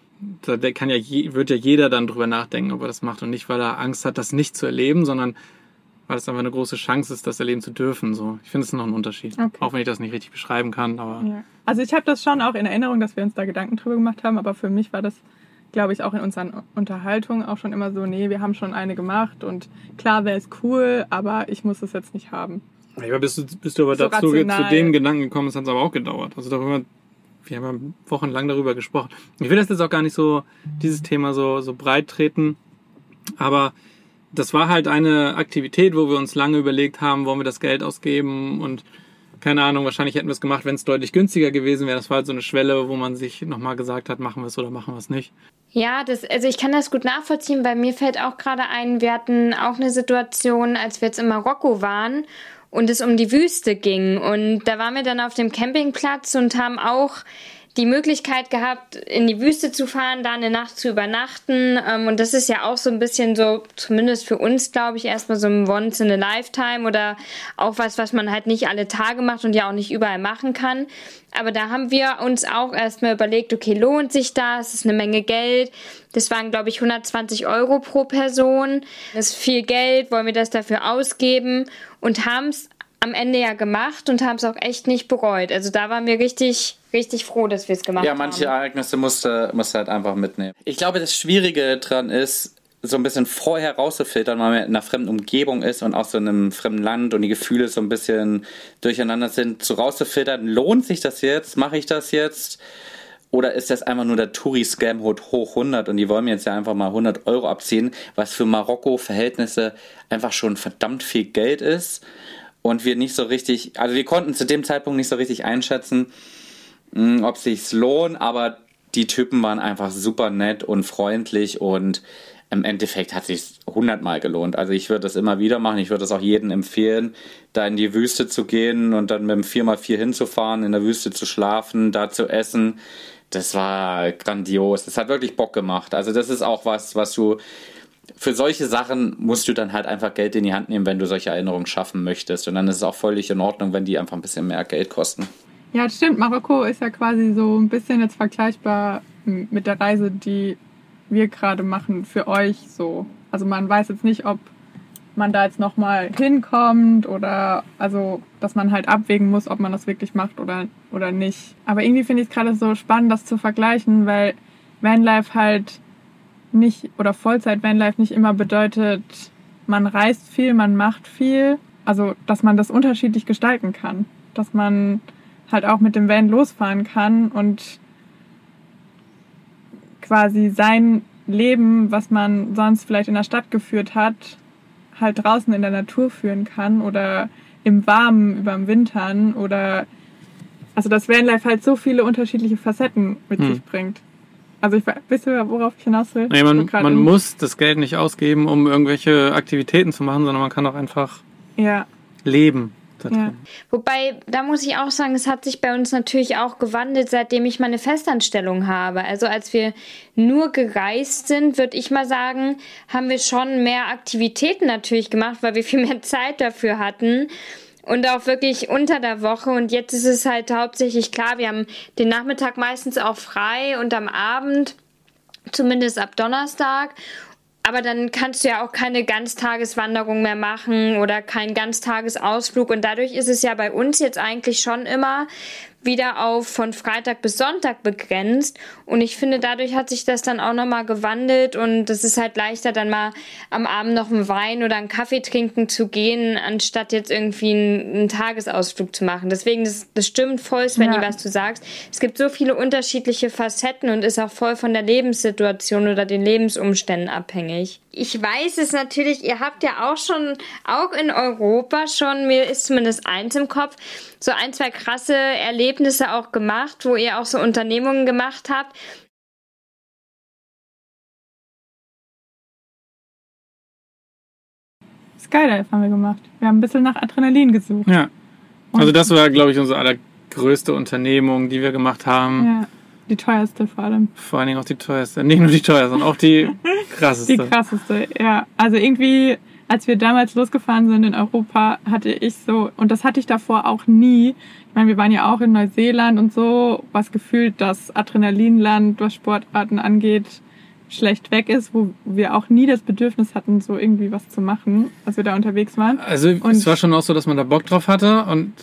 A: Da kann ja, wird ja jeder dann drüber nachdenken, ob er das macht und nicht, weil er Angst hat, das nicht zu erleben, sondern weil es einfach eine große Chance ist, das erleben zu dürfen. So. Ich finde, es ist noch ein Unterschied. Okay. Auch wenn ich das nicht richtig beschreiben kann. Aber
D: ja. Also ich habe das schon auch in Erinnerung, dass wir uns da Gedanken drüber gemacht haben, aber für mich war das, glaube ich, auch in unseren Unterhaltungen auch schon immer so, nee, wir haben schon eine gemacht und klar wäre es cool, aber ich muss es jetzt nicht haben.
A: Ja, bist du, bist du aber so dazu rational. Zu dem Gedanken gekommen, es hat aber auch gedauert. Also darüber, wir haben ja wochenlang darüber gesprochen. Ich will das jetzt auch gar nicht so, dieses Thema so, so breit treten, aber das war halt eine Aktivität, wo wir uns lange überlegt haben, wollen wir das Geld ausgeben und keine Ahnung, wahrscheinlich hätten wir es gemacht, wenn es deutlich günstiger gewesen wäre. Das war halt so eine Schwelle, wo man sich nochmal gesagt hat, machen wir es oder machen wir es nicht.
B: Ja, das, also ich kann das gut nachvollziehen. Bei mir fällt auch gerade ein, wir hatten auch eine Situation, als wir jetzt in Marokko waren und es um die Wüste ging. Und da waren wir dann auf dem Campingplatz und haben auch die Möglichkeit gehabt, in die Wüste zu fahren, da eine Nacht zu übernachten. Und das ist ja auch so ein bisschen so, zumindest für uns, glaube ich, erstmal so ein Once in a Lifetime oder auch was, was man halt nicht alle Tage macht und ja auch nicht überall machen kann. Aber da haben wir uns auch erstmal überlegt, okay, lohnt sich das? Das ist eine Menge Geld. Das waren, glaube ich, hundertzwanzig Euro pro Person. Das ist viel Geld, wollen wir das dafür ausgeben? Und haben es am Ende ja gemacht und haben es auch echt nicht bereut. Also da waren wir richtig, richtig froh, dass wir es gemacht haben.
C: Ja, manche haben. Ereignisse musst du musst halt einfach mitnehmen. Ich glaube, das Schwierige dran ist, so ein bisschen vorher rauszufiltern, weil man in einer fremden Umgebung ist und auch so in einem fremden Land und die Gefühle so ein bisschen durcheinander sind, so rauszufiltern, lohnt sich das jetzt? Mache ich das jetzt? Oder ist das einfach nur der Touri-Scam hoch hundert und die wollen mir jetzt ja einfach mal hundert Euro abziehen, was für Marokko-Verhältnisse einfach schon verdammt viel Geld ist. Und wir nicht so richtig, also wir konnten zu dem Zeitpunkt nicht so richtig einschätzen, mh, ob es sich lohnt, aber die Typen waren einfach super nett und freundlich und im Endeffekt hat es sich hundertmal gelohnt. Also ich würde das immer wieder machen. Ich würde es auch jedem empfehlen, da in die Wüste zu gehen und dann mit dem vier mal vier hinzufahren, in der Wüste zu schlafen, da zu essen. Das war grandios. Das hat wirklich Bock gemacht. Also das ist auch was, was du... Für solche Sachen musst du dann halt einfach Geld in die Hand nehmen, wenn du solche Erinnerungen schaffen möchtest. Und dann ist es auch völlig in Ordnung, wenn die einfach ein bisschen mehr Geld kosten.
D: Ja, das stimmt. Marokko ist ja quasi so ein bisschen jetzt vergleichbar mit der Reise, die wir gerade machen für euch so. Also man weiß jetzt nicht, ob man da jetzt nochmal hinkommt oder also, dass man halt abwägen muss, ob man das wirklich macht oder, oder nicht. Aber irgendwie finde ich es gerade so spannend, das zu vergleichen, weil Vanlife halt nicht oder Vollzeit-Vanlife nicht immer bedeutet, man reist viel, man macht viel. Also, dass man das unterschiedlich gestalten kann. Dass man halt auch mit dem Van losfahren kann und quasi sein Leben, was man sonst vielleicht in der Stadt geführt hat, halt draußen in der Natur führen kann oder im Warmen über den Wintern oder also das Vanlife halt so viele unterschiedliche Facetten mit hm. sich bringt. Also ich weiß, worauf ich hinaus will.
A: Nee, man man muss das Geld nicht ausgeben, um irgendwelche Aktivitäten zu machen, sondern man kann auch einfach
D: ja.
A: leben.
B: Ja. Wobei, da muss ich auch sagen, es hat sich bei uns natürlich auch gewandelt, seitdem ich meine Festanstellung habe. Also als wir nur gereist sind, würde ich mal sagen, haben wir schon mehr Aktivitäten natürlich gemacht, weil wir viel mehr Zeit dafür hatten. Und auch wirklich unter der Woche. Und jetzt ist es halt hauptsächlich klar, wir haben den Nachmittag meistens auch frei und am Abend, zumindest ab Donnerstag. Aber dann kannst du ja auch keine Ganztageswanderung mehr machen oder keinen Ganztagesausflug. Und dadurch ist es ja bei uns jetzt eigentlich schon immer wieder auf von Freitag bis Sonntag begrenzt. Und ich finde, dadurch hat sich das dann auch nochmal gewandelt und es ist halt leichter, dann mal am Abend noch einen Wein oder einen Kaffee trinken zu gehen, anstatt jetzt irgendwie einen, einen Tagesausflug zu machen. Deswegen, das, das stimmt voll, Svenny, ja. was du sagst. Es gibt so viele unterschiedliche Facetten und ist auch voll von der Lebenssituation oder den Lebensumständen abhängig. Ich weiß es natürlich, ihr habt ja auch schon, auch in Europa schon, mir ist zumindest eins im Kopf, so ein, zwei krasse Erlebnisse auch gemacht, wo ihr auch so Unternehmungen gemacht habt.
D: Skydive haben wir gemacht. Wir haben ein bisschen nach Adrenalin gesucht.
A: Ja, also das war, glaube ich, unsere allergrößte Unternehmung, die wir gemacht haben.
D: Ja. Die teuerste vor allem.
A: Vor allen Dingen auch die teuerste. Nicht nur die teuerste, sondern auch die krasseste.
D: Die krasseste, ja. Also irgendwie, als wir damals losgefahren sind in Europa, hatte ich so, und das hatte ich davor auch nie, ich meine, wir waren ja auch in Neuseeland und so, was gefühlt das Adrenalinland, was Sportarten angeht, schlecht weg ist, wo wir auch nie das Bedürfnis hatten, so irgendwie was zu machen, als wir da unterwegs waren.
A: Also und es war schon auch so, dass man da Bock drauf hatte und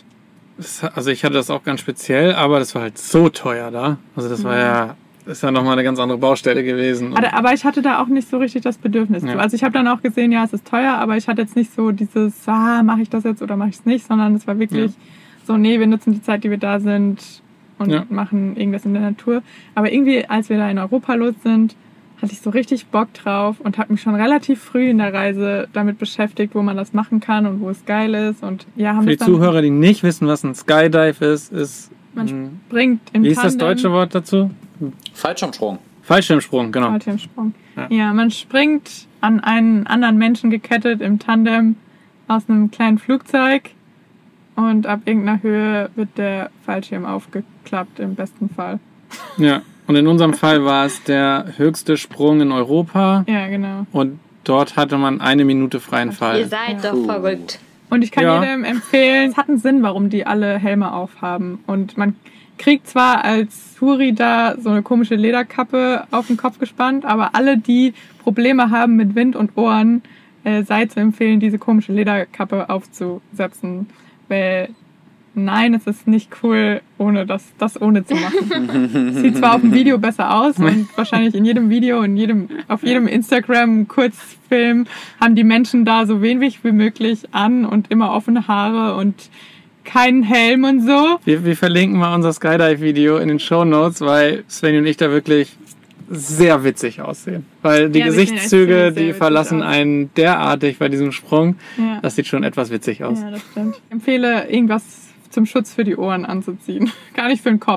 A: also ich hatte das auch ganz speziell, aber das war halt so teuer da. Also das war ja, ist ja nochmal eine ganz andere Baustelle gewesen.
D: Aber, aber ich hatte da auch nicht so richtig das Bedürfnis. Ja. Also ich habe dann auch gesehen, ja, es ist teuer, aber ich hatte jetzt nicht so dieses, ah, mache ich das jetzt oder mache ich es nicht, sondern es war wirklich ja. so, nee, wir nutzen die Zeit, die wir da sind und ja. machen irgendwas in der Natur. Aber irgendwie, als wir da in Europa los sind, hatte ich so richtig Bock drauf und habe mich schon relativ früh in der Reise damit beschäftigt, wo man das machen kann und wo es geil ist. Und ja, haben
A: Für die Zuhörer, die nicht wissen, was ein Skydive ist, ist...
D: Man springt im
A: Wie ist
D: Tandem.
A: Das deutsche Wort dazu?
C: Fallschirmsprung.
A: Fallschirmsprung, genau.
D: Fallschirmsprung. Ja. ja, man springt an einen anderen Menschen gekettet im Tandem aus einem kleinen Flugzeug und ab irgendeiner Höhe wird der Fallschirm aufgeklappt, im besten Fall.
A: Ja. Und in unserem Fall war es der höchste Sprung in Europa.
D: Ja, genau.
A: Und dort hatte man eine Minute freien Fall.
B: Ihr seid ja. doch verrückt.
D: Und ich kann ja. jedem empfehlen, es hat einen Sinn, warum die alle Helme aufhaben. Und man kriegt zwar als Touri da so eine komische Lederkappe auf den Kopf gespannt, aber alle, die Probleme haben mit Wind und Ohren, äh, sei zu empfehlen, diese komische Lederkappe aufzusetzen. Weil nein, es ist nicht cool, ohne das, das ohne zu machen. Sieht zwar auf dem Video besser aus und wahrscheinlich in jedem Video, in jedem, auf jedem Instagram-Kurzfilm haben die Menschen da so wenig wie möglich an und immer offene Haare und keinen Helm und so.
A: Wir, wir verlinken mal unser Skydive-Video in den Shownotes, weil Svenny und ich da wirklich sehr witzig aussehen. Weil die ja, Gesichtszüge, die verlassen einen derartig bei diesem Sprung. Ja. Das sieht schon etwas witzig aus.
D: Ja, das stimmt. Ich empfehle, irgendwas zum Schutz für die Ohren anzuziehen. Gar nicht für den Kopf,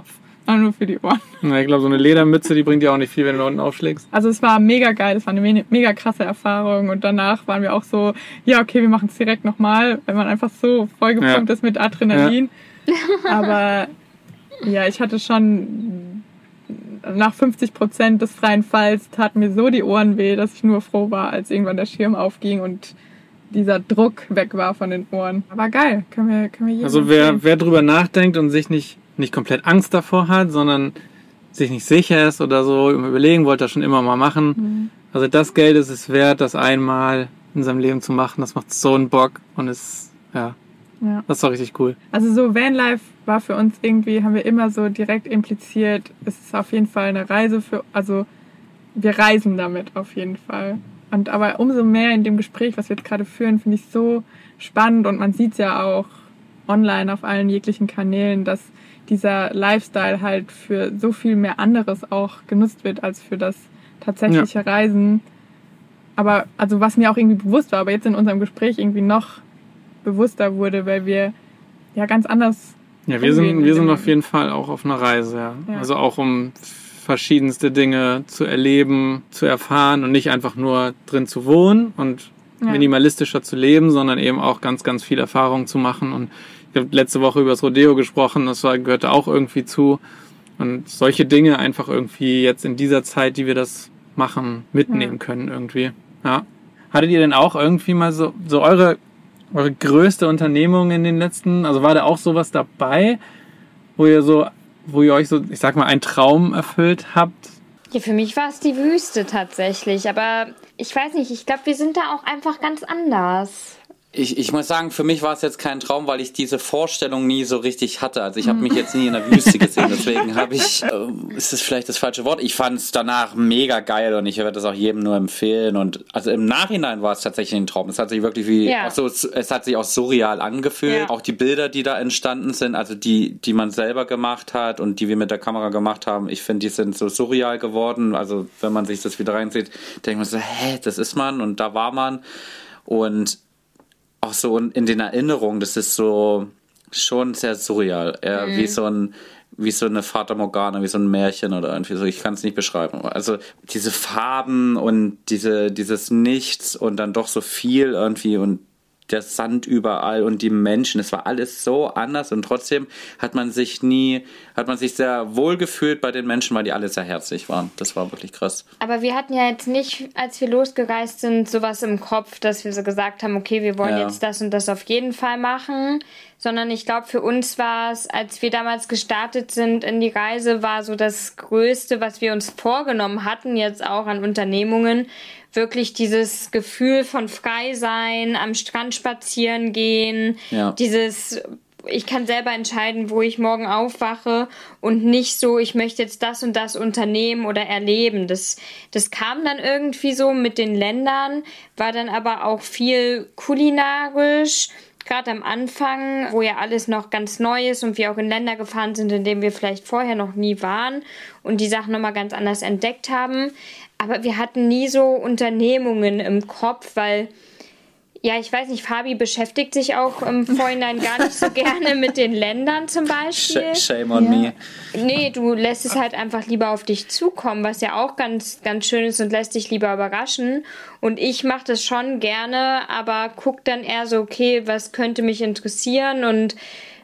D: Aber nur für die Ohren.
A: Na, ich glaube, so eine Ledermütze, die bringt dir auch nicht viel, wenn du da unten aufschlägst.
D: Also es war mega geil, es war eine me- mega krasse Erfahrung und danach waren wir auch so, ja okay, wir machen es direkt nochmal, wenn man einfach so vollgepumpt
A: Ja.
D: ist mit Adrenalin. Ja. Aber ja, ich hatte schon nach fünfzig Prozent des freien Falls taten mir so die Ohren weh, dass ich nur froh war, als irgendwann der Schirm aufging und dieser Druck weg war von den Ohren. Aber geil, können wir, können wir jedem
A: Also wer,
D: empfehlen.
A: wer drüber nachdenkt und sich nicht, nicht komplett Angst davor hat, sondern sich nicht sicher ist oder so, überlegen, wollte das schon immer mal machen.
D: Mhm.
A: Also das Geld ist es wert, das einmal in seinem Leben zu machen. Das macht so einen Bock und ist, ja,
D: Ja.
A: das ist doch richtig cool.
D: Also so Vanlife war für uns irgendwie, haben wir immer so direkt impliziert, es ist auf jeden Fall eine Reise für, also wir reisen damit auf jeden Fall. Und aber umso mehr in dem Gespräch, was wir jetzt gerade führen, finde ich so spannend und man sieht es ja auch online auf allen jeglichen Kanälen, dass dieser Lifestyle halt für so viel mehr anderes auch genutzt wird als für das tatsächliche ja. Reisen. Aber also was mir auch irgendwie bewusst war, aber jetzt in unserem Gespräch irgendwie noch bewusster wurde, weil wir ja ganz anders.
A: Ja, wir sind, wir sind auf jeden Fall auch auf einer Reise, ja. ja. Also auch um verschiedenste Dinge zu erleben, zu erfahren und nicht einfach nur drin zu wohnen und ja. minimalistischer zu leben, sondern eben auch ganz, ganz viel Erfahrung zu machen. Und ich habe letzte Woche über das Rodeo gesprochen, das war, gehörte auch irgendwie zu. Und solche Dinge einfach irgendwie jetzt in dieser Zeit, die wir das machen, mitnehmen ja. können irgendwie. Ja. Hattet ihr denn auch irgendwie mal so, so eure, eure größte Unternehmung in den letzten, also war da auch sowas dabei, wo ihr so wo ihr euch so, ich sag mal, einen Traum erfüllt habt?
B: Ja, für mich war es die Wüste tatsächlich, aber ich weiß nicht, ich glaube, wir sind da auch einfach ganz anders.
C: Ich, ich muss sagen, für mich war es jetzt kein Traum, weil ich diese Vorstellung nie so richtig hatte. Also ich habe mich jetzt nie in der Wüste gesehen, deswegen habe ich, äh, ist das vielleicht das falsche Wort, ich fand es danach mega geil und ich werde das auch jedem nur empfehlen. Und also im Nachhinein war es tatsächlich ein Traum. Es hat sich wirklich wie, ja. auch so, es hat sich auch surreal angefühlt. Ja. Auch die Bilder, die da entstanden sind, also die, die man selber gemacht hat und die wir mit der Kamera gemacht haben, ich finde, die sind so surreal geworden. Also wenn man sich das wieder reinzieht, denkt man so, hä, das ist man und da war man. Und auch so in den Erinnerungen, das ist so schon sehr surreal. Eher mhm. wie so ein, wie so eine Fata Morgana, wie so ein Märchen oder irgendwie so. Ich kann es nicht beschreiben. Also diese Farben und diese, dieses Nichts und dann doch so viel irgendwie und der Sand überall und die Menschen. Es war alles so anders und trotzdem hat man sich nie, hat man sich sehr wohl gefühlt bei den Menschen, weil die alle sehr herzlich waren. Das war wirklich krass.
B: Aber wir hatten ja jetzt nicht, als wir losgereist sind, sowas im Kopf, dass wir so gesagt haben, okay, wir wollen ja. jetzt das und das auf jeden Fall machen, sondern ich glaube, für uns war es, als wir damals gestartet sind in die Reise, war so das Größte, was wir uns vorgenommen hatten, jetzt auch an Unternehmungen, wirklich dieses Gefühl von frei sein, am Strand spazieren gehen, ja. dieses, ich kann selber entscheiden, wo ich morgen aufwache und nicht so, ich möchte jetzt das und das unternehmen oder erleben. Das, das kam dann irgendwie so mit den Ländern, war dann aber auch viel kulinarisch, gerade am Anfang, wo ja alles noch ganz neu ist und wir auch in Länder gefahren sind, in denen wir vielleicht vorher noch nie waren und die Sachen nochmal ganz anders entdeckt haben. Aber wir hatten nie so Unternehmungen im Kopf, weil, ja, ich weiß nicht, Fabi beschäftigt sich auch im Vorhinein gar nicht so gerne mit den Ländern zum Beispiel.
C: Shame on ja. me.
B: Nee, du lässt es halt einfach lieber auf dich zukommen, was ja auch ganz, ganz schön ist und lässt dich lieber überraschen. Und ich mache das schon gerne, aber guck dann eher so, okay, was könnte mich interessieren und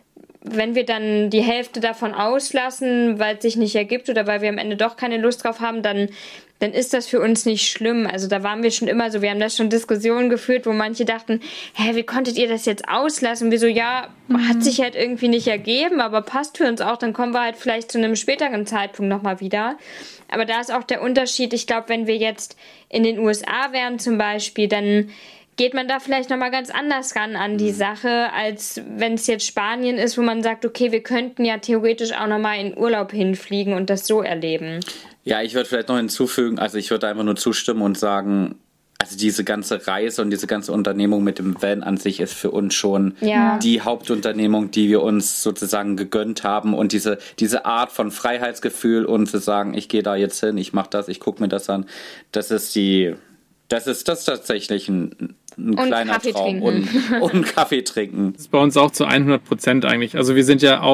B: wenn wir dann die Hälfte davon auslassen, weil es sich nicht ergibt oder weil wir am Ende doch keine Lust drauf haben, dann, dann ist das für uns nicht schlimm. Also da waren wir schon immer so, wir haben da schon Diskussionen geführt, wo manche dachten, hä, wie konntet ihr das jetzt auslassen? Und wir so, ja, mhm. hat sich halt irgendwie nicht ergeben, aber passt für uns auch, dann kommen wir halt vielleicht zu einem späteren Zeitpunkt nochmal wieder. Aber da ist auch der Unterschied, ich glaube, wenn wir jetzt in den U S A wären zum Beispiel, dann geht man da vielleicht nochmal ganz anders ran an die Sache, als wenn es jetzt Spanien ist, wo man sagt, okay, wir könnten ja theoretisch auch nochmal in Urlaub hinfliegen und das so erleben.
C: Ja, ich würde vielleicht noch hinzufügen, also ich würde einfach nur zustimmen und sagen, also diese ganze Reise und diese ganze Unternehmung mit dem Van an sich ist für uns schon ja. die Hauptunternehmung, die wir uns sozusagen gegönnt haben und diese, diese Art von Freiheitsgefühl und zu sagen, ich gehe da jetzt hin, ich mache das, ich gucke mir das an, das ist die... Das ist das tatsächlich ein, ein kleiner
B: Kaffee
C: Traum.
B: Und,
C: und Kaffee trinken.
A: Das ist bei uns auch zu hundert Prozent eigentlich. Also wir sind ja auch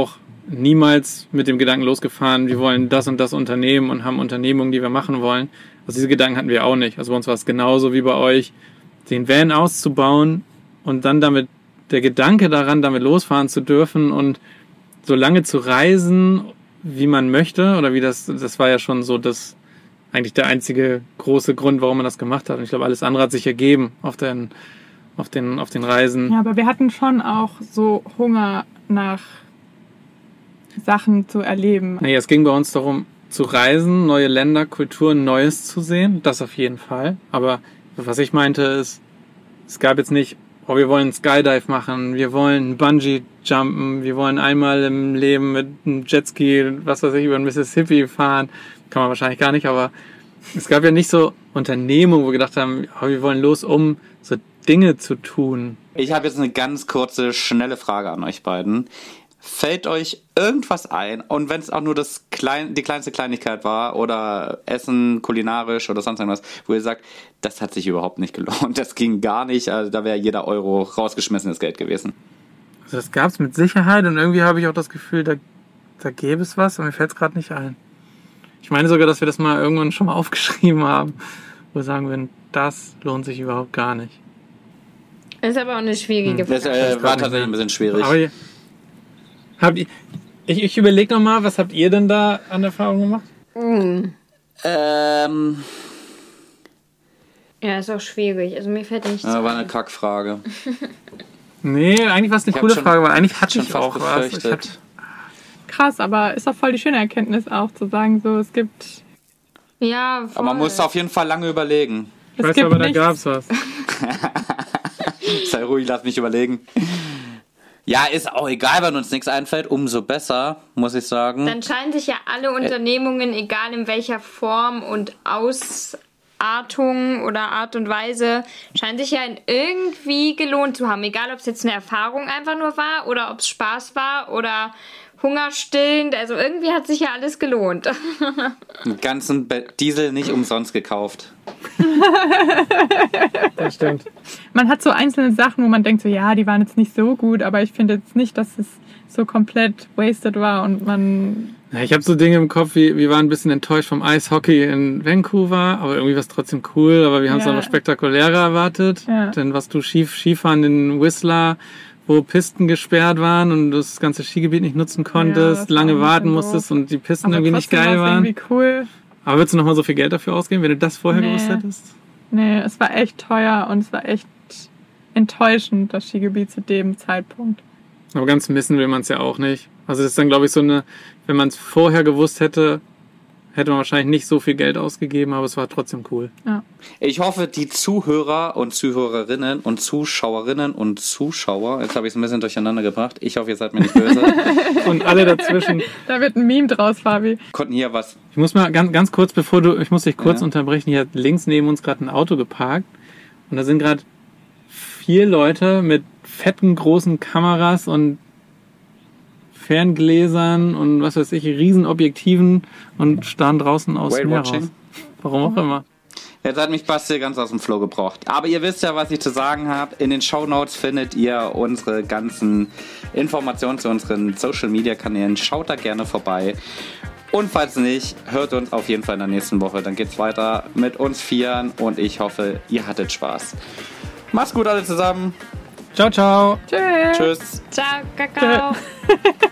A: niemals mit dem Gedanken losgefahren, wir wollen das und das Unternehmen und haben Unternehmungen, die wir machen wollen. Also diese Gedanken hatten wir auch nicht. Also bei uns war es genauso wie bei euch, den Van auszubauen und dann damit der Gedanke daran, damit losfahren zu dürfen und so lange zu reisen, wie man möchte, oder wie das, das war ja schon so das, eigentlich der einzige große Grund, warum man das gemacht hat. Und ich glaube, alles andere hat sich ergeben auf den, auf den, auf den Reisen.
D: Ja, aber wir hatten schon auch so Hunger nach Sachen zu erleben.
A: Nee, es ging bei uns darum, zu reisen, neue Länder, Kulturen, Neues zu sehen. Das auf jeden Fall. Aber was ich meinte ist, es gab jetzt nicht, oh, wir wollen Skydive machen, wir wollen Bungee jumpen, wir wollen einmal im Leben mit einem Jetski, was weiß ich, über den Mississippi fahren. Kann man wahrscheinlich gar nicht, aber es gab ja nicht so Unternehmungen, wo wir gedacht haben, oh, wir wollen los, um so Dinge zu tun.
C: Ich habe jetzt eine ganz kurze, schnelle Frage an euch beiden. Fällt euch irgendwas ein, und wenn es auch nur das klein, die kleinste Kleinigkeit war oder Essen, kulinarisch oder sonst irgendwas, wo ihr sagt, das hat sich überhaupt nicht gelohnt, das ging gar nicht, also da wäre jeder Euro rausgeschmissenes Geld gewesen?
A: Also das gab es mit Sicherheit und irgendwie habe ich auch das Gefühl, da, da gäbe es was, aber mir fällt es gerade nicht ein. Ich meine sogar, dass wir das mal irgendwann schon mal aufgeschrieben haben, wo wir sagen würden, das lohnt sich überhaupt gar nicht.
B: Ist aber auch eine schwierige Frage.
C: Das äh, war tatsächlich ein bisschen schwierig.
A: Aber ihr, habt ihr, ich, ich überlege nochmal, was habt ihr denn da an Erfahrung gemacht?
B: Mm.
C: Ähm,
B: Ja, ist auch schwierig. Also mir fällt nichts
C: das war
B: ein.
C: eine Kackfrage.
A: Nee, eigentlich war es eine
C: Ich hab
A: coole
C: schon-
A: Frage, weil eigentlich hatte
C: Schon
A: ich
C: fast
A: auch was. Ich
C: befürchtet.
A: hatte,
D: Krass, aber ist doch voll die schöne Erkenntnis auch, zu sagen, so, es gibt,
B: Ja, voll.
C: Aber man muss auf jeden Fall lange überlegen.
A: ich
D: es
A: weiß
D: gibt
A: aber, da
D: nichts.
A: gab's was.
C: Sei ruhig, lass mich überlegen. Ja, ist auch egal, wenn uns nichts einfällt, umso besser, muss ich sagen.
B: Dann scheinen sich ja alle Unternehmungen, egal in welcher Form und Ausartung oder Art und Weise, scheinen sich ja in irgendwie gelohnt zu haben. Egal, ob es jetzt eine Erfahrung einfach nur war oder ob es Spaß war oder hungerstillend. Also irgendwie hat sich ja alles gelohnt.
C: Den ganzen Be- Diesel nicht umsonst gekauft.
A: Das stimmt.
D: Man hat so einzelne Sachen, wo man denkt so, ja, die waren jetzt nicht so gut, aber ich finde jetzt nicht, dass es so komplett wasted war und man...
A: Ja, ich habe so Dinge im Kopf, wie wir waren ein bisschen enttäuscht vom Eishockey in Vancouver, aber irgendwie war es trotzdem cool, aber wir haben es
D: Ja.
A: aber spektakulärer erwartet.
D: Ja.
A: Denn was du Skif- Skifahren in Whistler, wo Pisten gesperrt waren und du das ganze Skigebiet nicht nutzen
D: Ja,
A: konntest,
D: das war
A: lange
D: ein
A: warten
D: bisschen
A: musstest
D: doof.
A: und die Pisten
D: Aber
A: irgendwie nicht
D: trotzdem
A: geil
D: war's
A: waren.
D: irgendwie cool.
A: Aber würdest du nochmal so viel Geld dafür ausgeben, wenn du das vorher
D: Nee.
A: gewusst hättest?
D: Nee, es war echt teuer und es war echt enttäuschend, das Skigebiet zu dem Zeitpunkt.
A: Aber ganz missen will man es ja auch nicht. Also das ist dann, glaube ich, so eine, wenn man es vorher gewusst hätte, hätte man wahrscheinlich nicht so viel Geld ausgegeben, aber es war trotzdem cool.
C: Ich hoffe, die Zuhörer und Zuhörerinnen und Zuschauerinnen und Zuschauer, jetzt habe ich es ein bisschen durcheinander gebracht, ich hoffe, ihr seid mir nicht böse,
A: Und alle dazwischen.
D: Da wird ein Meme draus, Fabi.
C: konnten hier was.
A: Ich muss mal ganz, ganz kurz, bevor du, ich muss dich kurz
C: Ja.
A: unterbrechen, hier hat links neben uns gerade ein Auto geparkt und da sind gerade vier Leute mit fetten, großen Kameras und Ferngläsern und was weiß ich, Riesenobjektiven und starren draußen aus
C: Whale
A: Meer raus.
C: watching.
A: Warum auch immer.
C: Jetzt hat mich Basti ganz aus dem Flow gebracht. Aber ihr wisst ja, was ich zu sagen habe. In den Shownotes findet ihr unsere ganzen Informationen zu unseren Social-Media-Kanälen. Schaut da gerne vorbei. Und falls nicht, hört uns auf jeden Fall in der nächsten Woche. Dann geht's weiter mit uns Vieren und ich hoffe, ihr hattet Spaß. Macht's gut alle zusammen.
A: Ciao, ciao.
D: Tschüss.
C: Tschüss.
B: Ciao, Kakao.